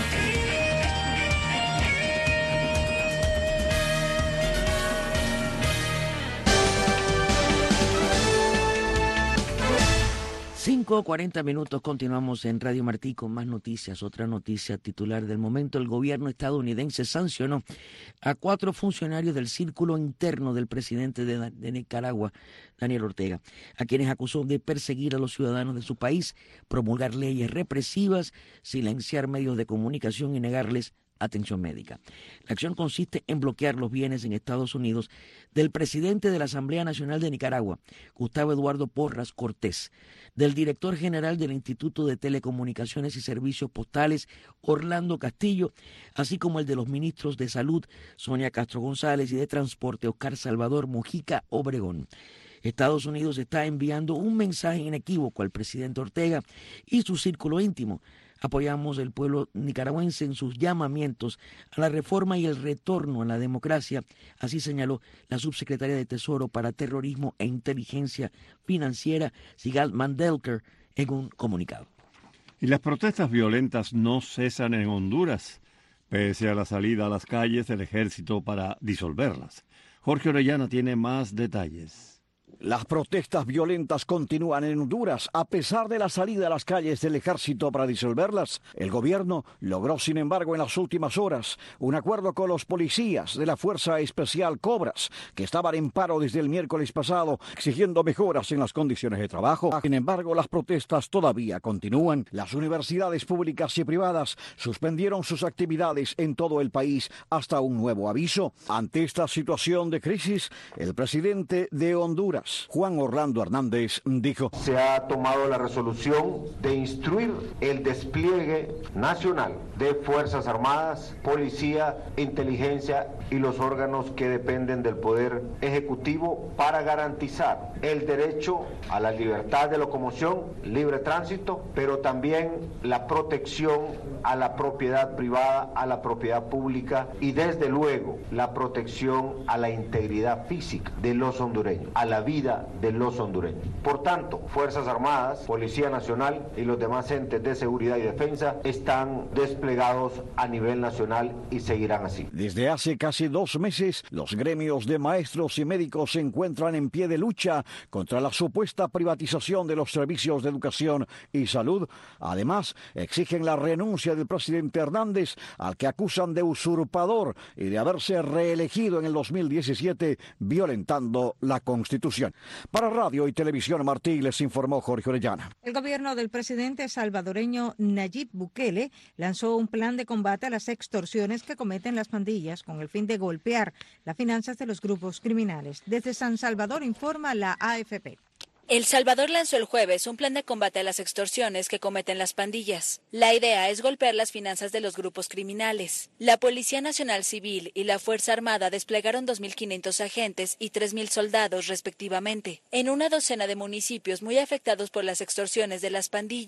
cinco cuarenta minutos, continuamos en Radio Martí con más noticias. Otra noticia titular del momento: el gobierno estadounidense sancionó a cuatro funcionarios del círculo interno del presidente de, de Nicaragua, Daniel Ortega, a quienes acusó de perseguir a los ciudadanos de su país, promulgar leyes represivas, silenciar medios de comunicación y negarles atención médica. La acción consiste en bloquear los bienes en Estados Unidos del presidente de la Asamblea Nacional de Nicaragua, Gustavo Eduardo Porras Cortés, del director general del Instituto de Telecomunicaciones y Servicios Postales, Orlando Castillo, así como el de los ministros de Salud, Sonia Castro González, y de Transporte, Oscar Salvador Mojica Obregón. Estados Unidos está enviando un mensaje inequívoco al presidente Ortega y su círculo íntimo. Apoyamos al pueblo nicaragüense en sus llamamientos a la reforma y el retorno a la democracia, así señaló la subsecretaria de Tesoro para Terrorismo e Inteligencia Financiera, Sigal Mandelker, en un comunicado. Y las protestas violentas no cesan en Honduras, pese a la salida a las calles del ejército para disolverlas. Jorge Orellana tiene más detalles. Las protestas violentas continúan en Honduras a pesar de la salida a las calles del ejército para disolverlas. El gobierno logró, sin embargo, en las últimas horas un acuerdo con los policías de la Fuerza Especial Cobras, que estaban en paro desde el miércoles pasado, exigiendo mejoras en las condiciones de trabajo. Sin embargo, las protestas todavía continúan. Las universidades públicas y privadas suspendieron sus actividades en todo el país hasta un nuevo aviso. Ante esta situación de crisis, el presidente de Honduras, Juan Orlando Hernández, dijo: se ha tomado la resolución de instruir el despliegue nacional de Fuerzas Armadas, Policía, Inteligencia y los órganos que dependen del Poder Ejecutivo para garantizar el derecho a la libertad de locomoción, libre tránsito, pero también la protección a la propiedad privada, a la propiedad pública y desde luego la protección a la integridad física de los hondureños, a la vida de los hondureños. Por tanto, Fuerzas Armadas, Policía Nacional y los demás entes de seguridad y defensa están desplegados a nivel nacional y seguirán así. Desde hace casi dos meses, los gremios de maestros y médicos se encuentran en pie de lucha contra la supuesta privatización de los servicios de educación y salud. Además, exigen la renuncia del presidente Hernández, al que acusan de usurpador y de haberse reelegido en el dos mil diecisiete, violentando la Constitución. Para Radio y Televisión Martí, les informó Jorge Orellana. El gobierno del presidente salvadoreño Nayib Bukele lanzó un plan de combate a las extorsiones que cometen las pandillas con el fin de golpear las finanzas de los grupos criminales. Desde San Salvador informa la A F P. El Salvador lanzó el jueves un plan de combate a las extorsiones que cometen las pandillas. La idea es golpear las finanzas de los grupos criminales. La Policía Nacional Civil y la Fuerza Armada desplegaron dos mil quinientos agentes y tres mil soldados respectivamente en una docena de municipios muy afectados por las extorsiones de las pandillas.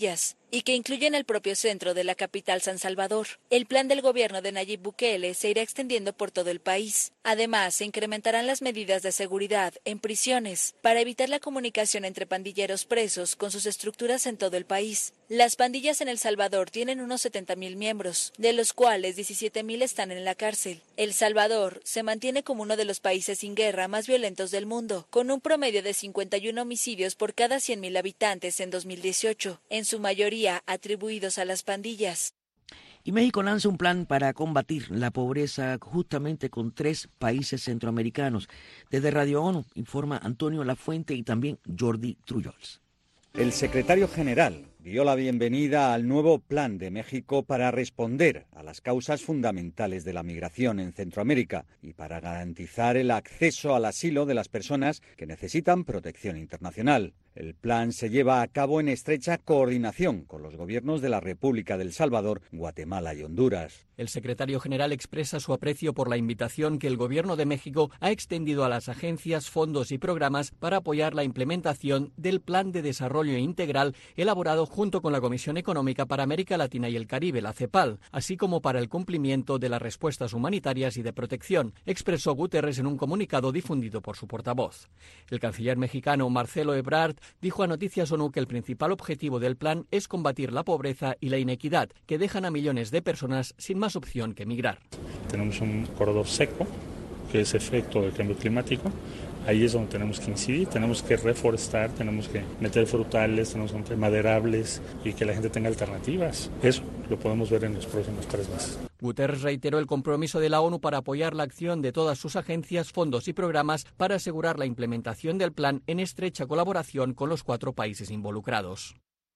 y que incluyen el propio centro de la capital San Salvador. El plan del gobierno de Nayib Bukele se irá extendiendo por todo el país. Además, se incrementarán las medidas de seguridad en prisiones para evitar la comunicación entre pandilleros presos con sus estructuras en todo el país. Las pandillas en El Salvador tienen unos setenta mil miembros, de los cuales diecisiete mil están en la cárcel. El Salvador se mantiene como uno de los países sin guerra más violentos del mundo, con un promedio de cincuenta y uno homicidios por cada cien mil habitantes en dos mil dieciocho, en su mayoría atribuidos a las pandillas. Y México lanza un plan para combatir la pobreza justamente con tres países centroamericanos. Desde Radio ONU informa Antonio Lafuente y también Jordi Trullols. El secretario general dio la bienvenida al nuevo plan de México para responder a las causas fundamentales de la migración en Centroamérica y para garantizar el acceso al asilo de las personas que necesitan protección internacional. El plan se lleva a cabo en estrecha coordinación con los gobiernos de la República del Salvador, Guatemala y Honduras. El secretario general expresa su aprecio por la invitación que el Gobierno de México ha extendido a las agencias, fondos y programas para apoyar la implementación del Plan de Desarrollo Integral elaborado junto con la Comisión Económica para América Latina y el Caribe, la CEPAL, así como para el cumplimiento de las respuestas humanitarias y de protección, expresó Guterres en un comunicado difundido por su portavoz. El canciller mexicano Marcelo Ebrard dijo a Noticias ONU que el principal objetivo del plan es combatir la pobreza y la inequidad que dejan a millones de personas sin más opción que emigrar. Tenemos un corredor seco, que es efecto del cambio climático. Ahí es donde tenemos que incidir, tenemos que reforestar, tenemos que meter frutales, tenemos que meter maderables y que la gente tenga alternativas. Eso lo podemos ver en los próximos tres meses. Guterres reiteró el compromiso de la ONU para apoyar la acción de todas sus agencias, fondos y programas para asegurar la implementación del plan en estrecha colaboración con los cuatro países involucrados.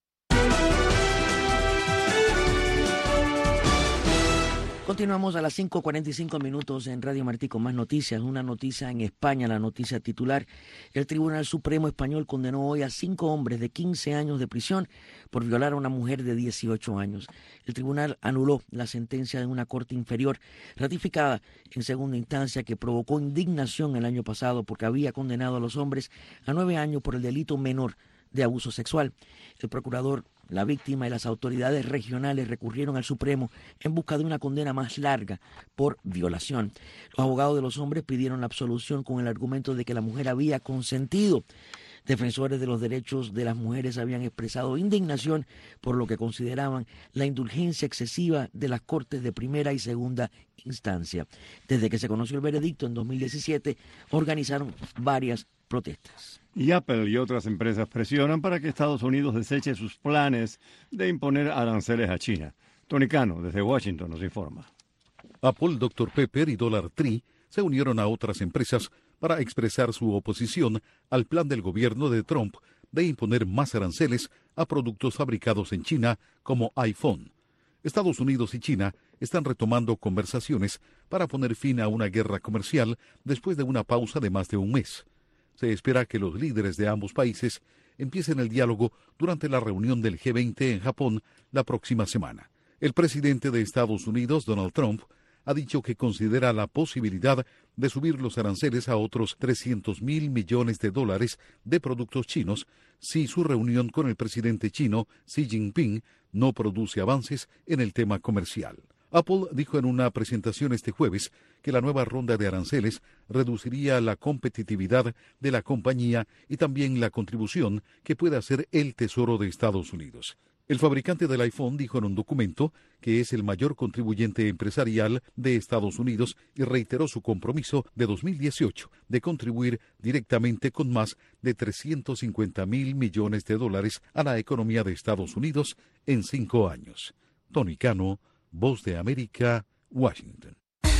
Continuamos a las cinco cuarenta y cinco minutos en Radio Martí con más noticias. Una noticia en España, la noticia titular. El Tribunal Supremo Español condenó hoy a cinco hombres de quince años de prisión por violar a una mujer de dieciocho años. El tribunal anuló la sentencia de una corte inferior ratificada en segunda instancia que provocó indignación el año pasado porque había condenado a los hombres a nueve años por el delito menor de abuso sexual. El procurador, la víctima y las autoridades regionales recurrieron al Supremo en busca de una condena más larga por violación. Los abogados de los hombres pidieron la absolución con el argumento de que la mujer había consentido. Defensores de los derechos de las mujeres habían expresado indignación por lo que consideraban la indulgencia excesiva de las cortes de primera y segunda instancia. Desde que se conoció el veredicto en dos mil diecisiete, organizaron varias protestas. Y Apple y otras empresas presionan para que Estados Unidos deseche sus planes de imponer aranceles a China. Tony Cano, desde Washington, nos informa. Apple, doctor Pepper y Dollar Tree se unieron a otras empresas para expresar su oposición al plan del gobierno de Trump de imponer más aranceles a productos fabricados en China como iPhone. Estados Unidos y China están retomando conversaciones para poner fin a una guerra comercial después de una pausa de más de un mes. Se espera que los líderes de ambos países empiecen el diálogo durante la reunión del G veinte en Japón la próxima semana. El presidente de Estados Unidos, Donald Trump, ha dicho que considera la posibilidad de subir los aranceles a otros trescientos mil millones de dólares de productos chinos si su reunión con el presidente chino Xi Jinping no produce avances en el tema comercial. Apple dijo en una presentación este jueves que la nueva ronda de aranceles reduciría la competitividad de la compañía y también la contribución que puede hacer el Tesoro de Estados Unidos. El fabricante del iPhone dijo en un documento que es el mayor contribuyente empresarial de Estados Unidos y reiteró su compromiso de dos mil dieciocho de contribuir directamente con más de trescientos cincuenta mil millones de dólares a la economía de Estados Unidos en cinco años. Tony Cano, Voz de América, Washington.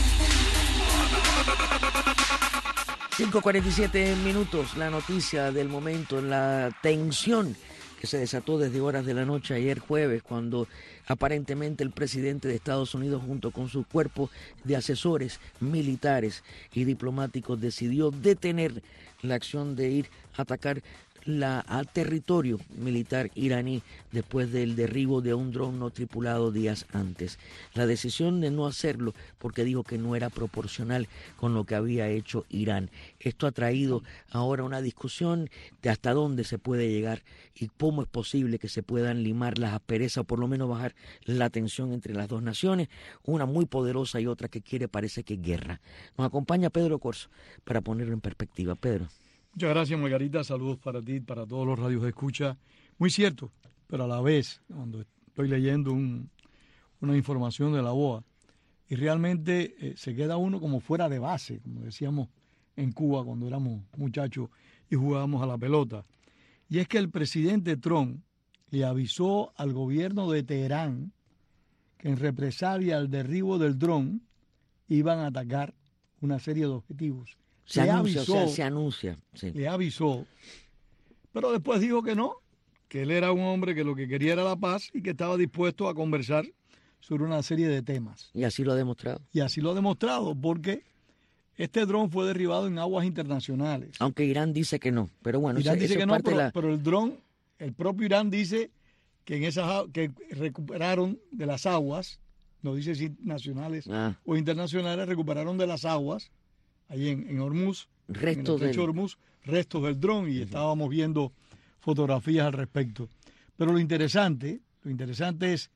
cinco cuarenta y siete minutos, la noticia del momento, la tensión que se desató desde horas de la noche ayer jueves, cuando aparentemente el presidente de Estados Unidos junto con su cuerpo de asesores militares y diplomáticos decidió detener la acción de ir a atacar la, al territorio militar iraní después del derribo de un dron no tripulado días antes. La decisión de no hacerlo porque dijo que no era proporcional con lo que había hecho Irán. Esto ha traído ahora una discusión de hasta dónde se puede llegar y cómo es posible que se puedan limar las asperezas o por lo menos bajar la tensión entre las dos naciones, una muy poderosa y otra que quiere, parece que guerra. Nos acompaña Pedro Corso para ponerlo en perspectiva. Pedro. Muchas gracias, Margarita. Saludos para ti, para todos los radios de escucha. Muy cierto, pero a la vez, cuando estoy leyendo un, una información de la O A, y realmente eh, se queda uno como fuera de base, como decíamos en Cuba cuando éramos muchachos y jugábamos a la pelota. Y es que el presidente Trump le avisó al gobierno de Teherán que en represalia al derribo del dron iban a atacar una serie de objetivos. Se le anuncia, avisó, o sea, se anuncia. Sí. Le avisó, pero después dijo que no, que él era un hombre que lo que quería era la paz y que estaba dispuesto a conversar sobre una serie de temas. Y así lo ha demostrado. Y así lo ha demostrado, porque este dron fue derribado en aguas internacionales. Aunque Irán dice que no, pero bueno, Irán eso, dice eso que es no, parte pero, de la... pero el dron, el propio Irán dice que en esas que recuperaron de las aguas, no dice si nacionales ah. o internacionales, recuperaron de las aguas ahí en, en Hormuz, restos en el del... Hormuz, restos del dron, y uh-huh. estábamos viendo fotografías al respecto. Pero lo interesante, lo interesante es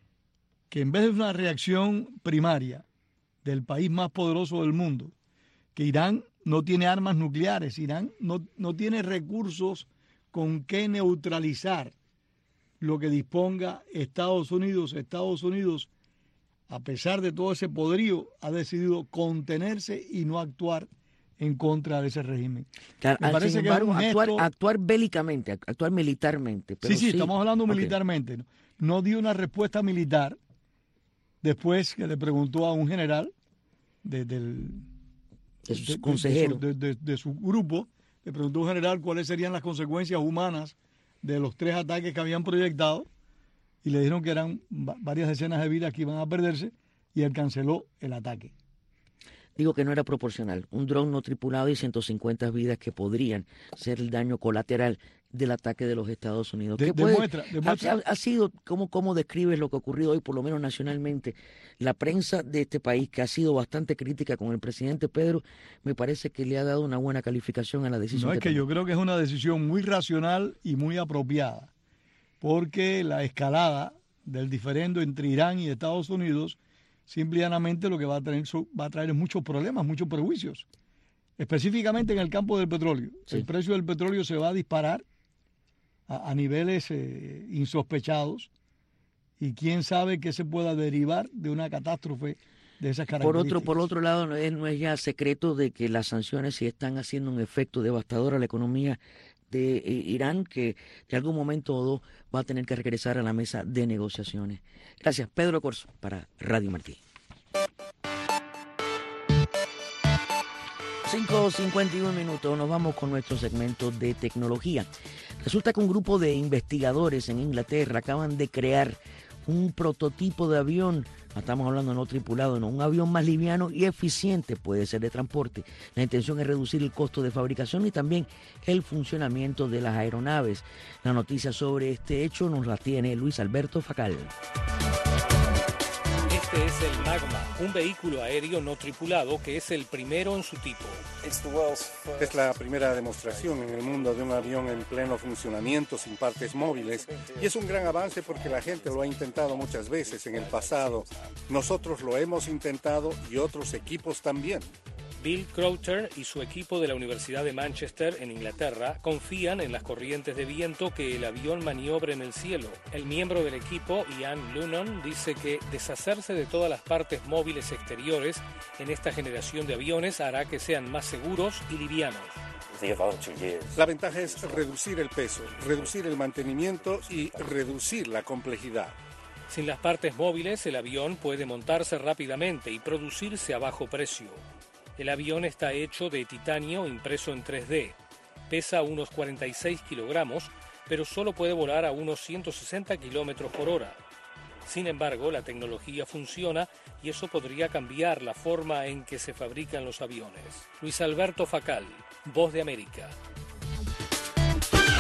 que en vez de una reacción primaria del país más poderoso del mundo, que Irán no tiene armas nucleares, Irán no, no tiene recursos con que neutralizar lo que disponga Estados Unidos. Estados Unidos, a pesar de todo ese poderío, ha decidido contenerse y no actuar en contra de ese régimen. Claro, Me parece sin embargo, que es un actuar, gesto... actuar bélicamente, actuar militarmente. Pero sí, sí, sí, estamos hablando okay. militarmente. No, no dio una respuesta militar después que le preguntó a un general de, del, de sus de, de, consejeros. De, de, de, de su grupo, le preguntó a un general cuáles serían las consecuencias humanas de los tres ataques que habían proyectado, y le dijeron que eran varias decenas de vidas que iban a perderse, y él canceló el ataque. Digo que no era proporcional. Un dron no tripulado y ciento cincuenta vidas que podrían ser el daño colateral del ataque de los Estados Unidos. De, ¿Qué puede, demuestra, demuestra. Ha, ha sido, ¿cómo, ¿cómo describes lo que ha ocurrido hoy, por lo menos nacionalmente? La prensa de este país, que ha sido bastante crítica con el presidente Pedro, me parece que le ha dado una buena calificación a la decisión. No, es que, que yo creo que es una decisión muy racional y muy apropiada, porque la escalada del diferendo entre Irán y Estados Unidos simple y llanamente lo que va a, tener, va a traer muchos problemas, muchos perjuicios. Específicamente en el campo del petróleo. Sí. El precio del petróleo se va a disparar a, a niveles eh, insospechados, y quién sabe qué se pueda derivar de una catástrofe de esas características. Por otro, por otro lado, no es, no es ya secreto de que las sanciones sí están haciendo un efecto devastador a la economía de eh, Irán, que de algún momento o dos va a tener que regresar a la mesa de negociaciones. Gracias, Pedro Corso, para Radio Martí. cinco cincuenta y uno minutos, nos vamos con nuestro segmento de tecnología. Resulta que un grupo de investigadores en Inglaterra acaban de crear un prototipo de avión, estamos hablando no tripulado, no, un avión más liviano y eficiente, puede ser de transporte. La intención es reducir el costo de fabricación y también el funcionamiento de las aeronaves. La noticia sobre este hecho nos la tiene Luis Alberto Facal. Este es el Magma, un vehículo aéreo no tripulado que es el primero en su tipo. Es la primera demostración en el mundo de un avión en pleno funcionamiento sin partes móviles, y es un gran avance porque la gente lo ha intentado muchas veces en el pasado. Nosotros lo hemos intentado y otros equipos también. Bill Crowther y su equipo de la Universidad de Manchester, en Inglaterra, confían en las corrientes de viento que el avión maniobre en el cielo. El miembro del equipo, Ian Lunon, dice que deshacerse de todas las partes móviles exteriores en esta generación de aviones hará que sean más seguros y livianos. La ventaja es reducir el peso, reducir el mantenimiento y reducir la complejidad. Sin las partes móviles, el avión puede montarse rápidamente y producirse a bajo precio. El avión está hecho de titanio impreso en tres D. Pesa unos cuarenta y seis kilogramos, pero solo puede volar a unos ciento sesenta kilómetros por hora. Sin embargo, la tecnología funciona y eso podría cambiar la forma en que se fabrican los aviones. Luis Alberto Facal, Voz de América.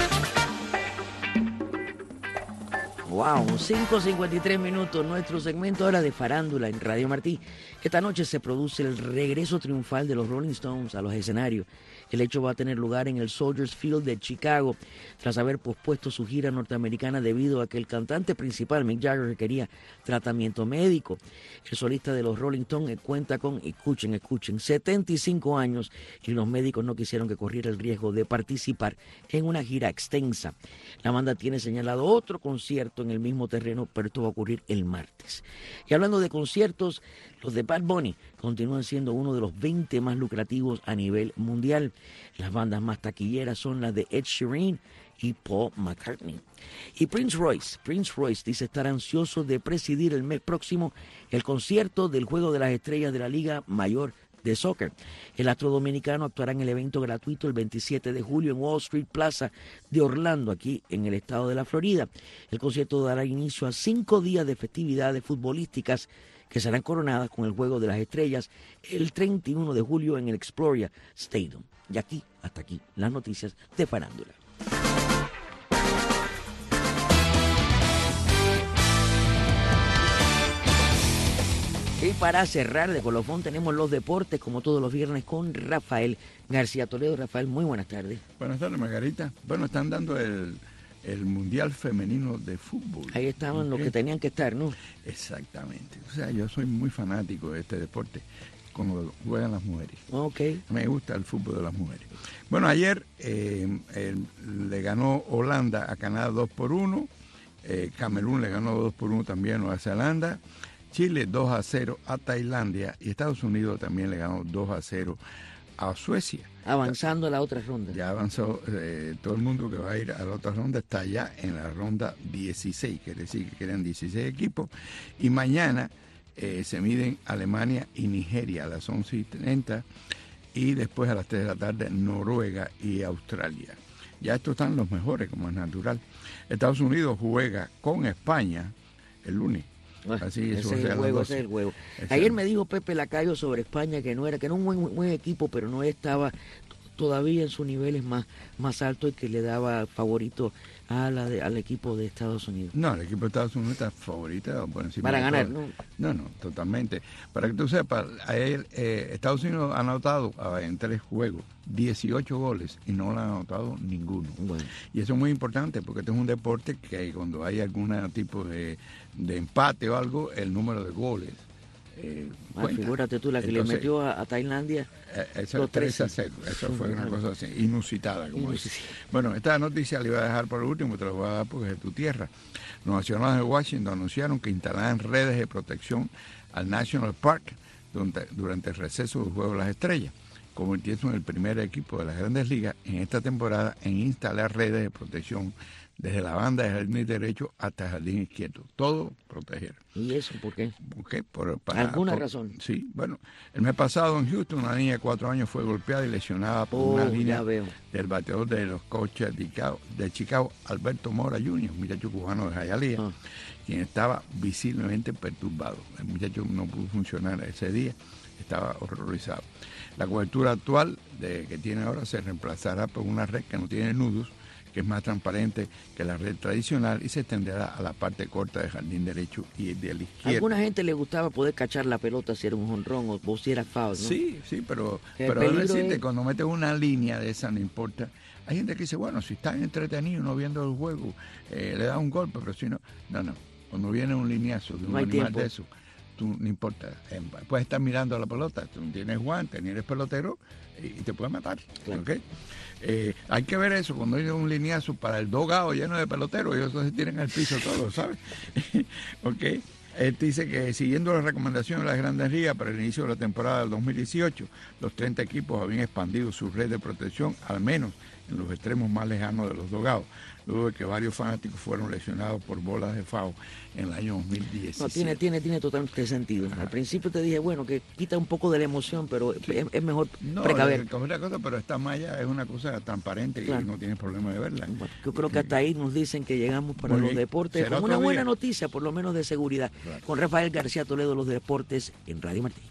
Wow, cinco cincuenta y tres minutos, nuestro segmento ahora de farándula en Radio Martí. Esta noche se produce el regreso triunfal de los Rolling Stones a los escenarios. El hecho va a tener lugar en el Soldiers Field de Chicago, tras haber pospuesto su gira norteamericana debido a que el cantante principal, Mick Jagger, requería tratamiento médico. El solista de los Rolling Stones cuenta con, escuchen, escuchen, setenta y cinco años y los médicos no quisieron que corriera el riesgo de participar en una gira extensa. La banda tiene señalado otro concierto en el mismo terreno, pero esto va a ocurrir el martes. Y hablando de conciertos, los de Bad Bunny continúan siendo uno de los veinte más lucrativos a nivel mundial. Las bandas más taquilleras son las de Ed Sheeran y Paul McCartney. Y Prince Royce, Prince Royce dice estar ansioso de presidir el mes próximo el concierto del Juego de las Estrellas de la Liga Mayor de Soccer. El astro dominicano actuará en el evento gratuito el veintisiete de julio en Wall Street Plaza de Orlando, aquí en el estado de la Florida. El concierto dará inicio a cinco días de festividades futbolísticas que serán coronadas con el Juego de las Estrellas el treinta y uno de julio en el Exploria Stadium. Y aquí, hasta aquí, las noticias de farándula. Y para cerrar de colofón tenemos los deportes como todos los viernes con Rafael García Toledo. Rafael, muy buenas tardes. Buenas tardes, Margarita. Bueno, están dando el, el Mundial Femenino de Fútbol. Ahí estaban ¿okay? los que tenían que estar, ¿no? Exactamente. O sea, yo soy muy fanático de este deporte cuando juegan las mujeres. Ok. Me gusta el fútbol de las mujeres. Bueno, ayer eh, eh, le ganó Holanda a Canadá dos por uno. Eh, Camerún le ganó dos por uno también a Nueva Zelanda. Chile dos a cero a Tailandia y Estados Unidos también le ganó dos a cero a Suecia. Avanzando a la otra ronda. Ya avanzó, eh, todo el mundo que va a ir a la otra ronda está ya en la ronda dieciséis, quiere decir que quedan dieciséis equipos. Y mañana eh, se miden Alemania y Nigeria a las once y treinta y después a las tres de la tarde Noruega y Australia. Ya estos están los mejores, como es natural. Estados Unidos juega con España el lunes. Bueno, Así ese, es el juego, ese es el juego. Ayer me dijo Pepe Lacayo sobre España que no era, que era un buen, buen equipo, pero no estaba todavía en sus niveles más, más altos y que le daba favorito a la de, al equipo de Estados Unidos. No, el equipo de Estados Unidos está favorito por encima para de ganar, todo. ¿no? No, no, totalmente. Para que tú sepas, ayer eh, Estados Unidos ha anotado a, en tres juegos dieciocho goles y no lo ha anotado ninguno. Bueno. Y eso es muy importante porque este es un deporte que cuando hay algún tipo de, de empate o algo, el número de goles Eh, ah, figúrate tú, la que Entonces, le metió a, a Tailandia eh, eso tres a cero, eso fue una cosa así, inusitada, como dice. Bueno, esta noticia la iba a dejar por el último, te la voy a dar porque es de tu tierra. Los nacionales de Washington anunciaron que instalarán redes de protección al National Park durante, durante el receso del Juego de las Estrellas, convirtiéndose en el primer equipo de las Grandes Ligas en esta temporada en instalar redes de protección desde la banda de jardín derecho hasta el jardín izquierdo. Todo proteger. ¿Y eso por qué? ¿Por qué? Por, para, ¿Alguna por, razón? Sí, bueno, el mes pasado en Houston una niña de cuatro años fue golpeada y lesionada por oh, una línea veo. del bateador de los Coches de Chicago, de Chicago, Alberto Mora junior, un muchacho cubano de Hialeah, ah. quien estaba visiblemente perturbado. El muchacho no pudo funcionar ese día, estaba horrorizado. La cobertura actual de, que tiene ahora se reemplazará por una red que no tiene nudos, que es más transparente que la red tradicional y se extenderá a la parte corta del jardín derecho y del izquierdo. A alguna gente le gustaba poder cachar la pelota si era un jonrón o si era foul, ¿no? Sí, sí, pero, pero debo decirte, es... cuando metes una línea de esa no importa. Hay gente que dice, bueno, si están entretenidos no viendo el juego, eh, le da un golpe, pero si no, no, no. Cuando viene un lineazo de un no animal tiempo. de eso, tú no importa, eh, puedes estar mirando la pelota, tú no tienes guantes, ni eres pelotero y te puede matar, claro. ¿Okay? Eh, hay que ver eso, cuando hay un lineazo para el dogado lleno de peloteros, ellos se tiran al piso todos, ¿sabes? Ok, él dice que siguiendo las recomendaciones de las Grandes Ligas para el inicio de la temporada del dos mil dieciocho, los treinta equipos habían expandido su red de protección, al menos en los extremos más lejanos de los dogados, luego de que varios fanáticos fueron lesionados por bolas de FAO en el año dos mil diecisiete. No, tiene, tiene, tiene totalmente sentido. Ajá. Al principio te dije, bueno, que quita un poco de la emoción, pero sí. es, es mejor no, precaver. No, cosa, pero esta malla es una cosa transparente claro. y no tienes problema de verla. Bueno, yo creo que hasta ahí nos dicen que llegamos para Muy los bien. deportes con una buena día? noticia, por lo menos de seguridad. Claro. Con Rafael García Toledo, los deportes en Radio Martí.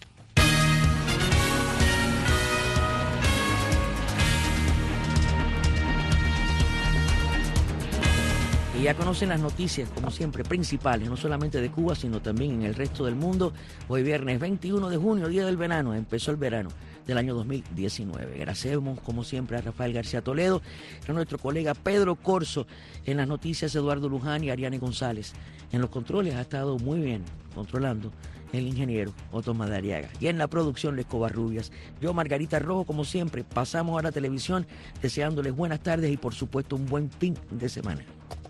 Y ya conocen las noticias, como siempre, principales, no solamente de Cuba, sino también en el resto del mundo. Hoy viernes veintiuno de junio, día del verano, empezó el verano del año dos mil diecinueve. Agradecemos, como siempre, a Rafael García Toledo, a nuestro colega Pedro Corso, en las noticias Eduardo Luján y Ariane González. En los controles ha estado muy bien controlando el ingeniero Otto Madariaga. Y en la producción, Les Covarrubias. Yo, Margarita Rojo, como siempre, pasamos a la televisión deseándoles buenas tardes y, por supuesto, un buen fin de semana.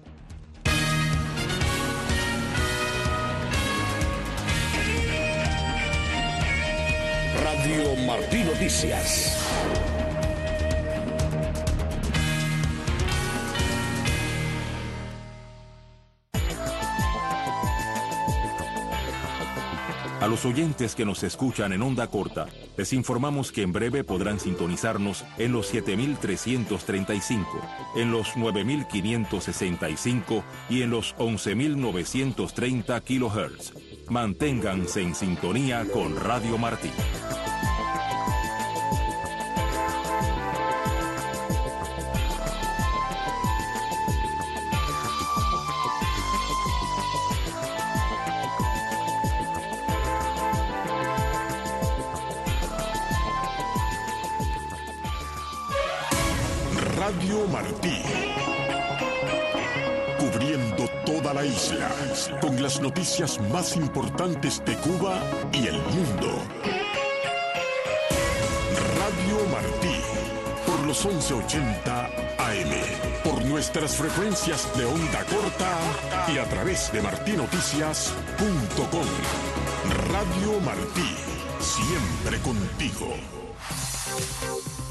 Radio Martí Noticias. A los oyentes que nos escuchan en onda corta, les informamos que en breve podrán sintonizarnos en los siete mil trescientos treinta y cinco, en los nueve mil quinientos sesenta y cinco y en los once mil novecientos treinta kilohertz. Manténganse en sintonía con Radio Martí. Radio Martí, cubriendo toda la isla, con las noticias más importantes de Cuba y el mundo. Radio Martí, por los once ochenta A M, por nuestras frecuencias de onda corta y a través de martí noticias punto com. Radio Martí, siempre contigo.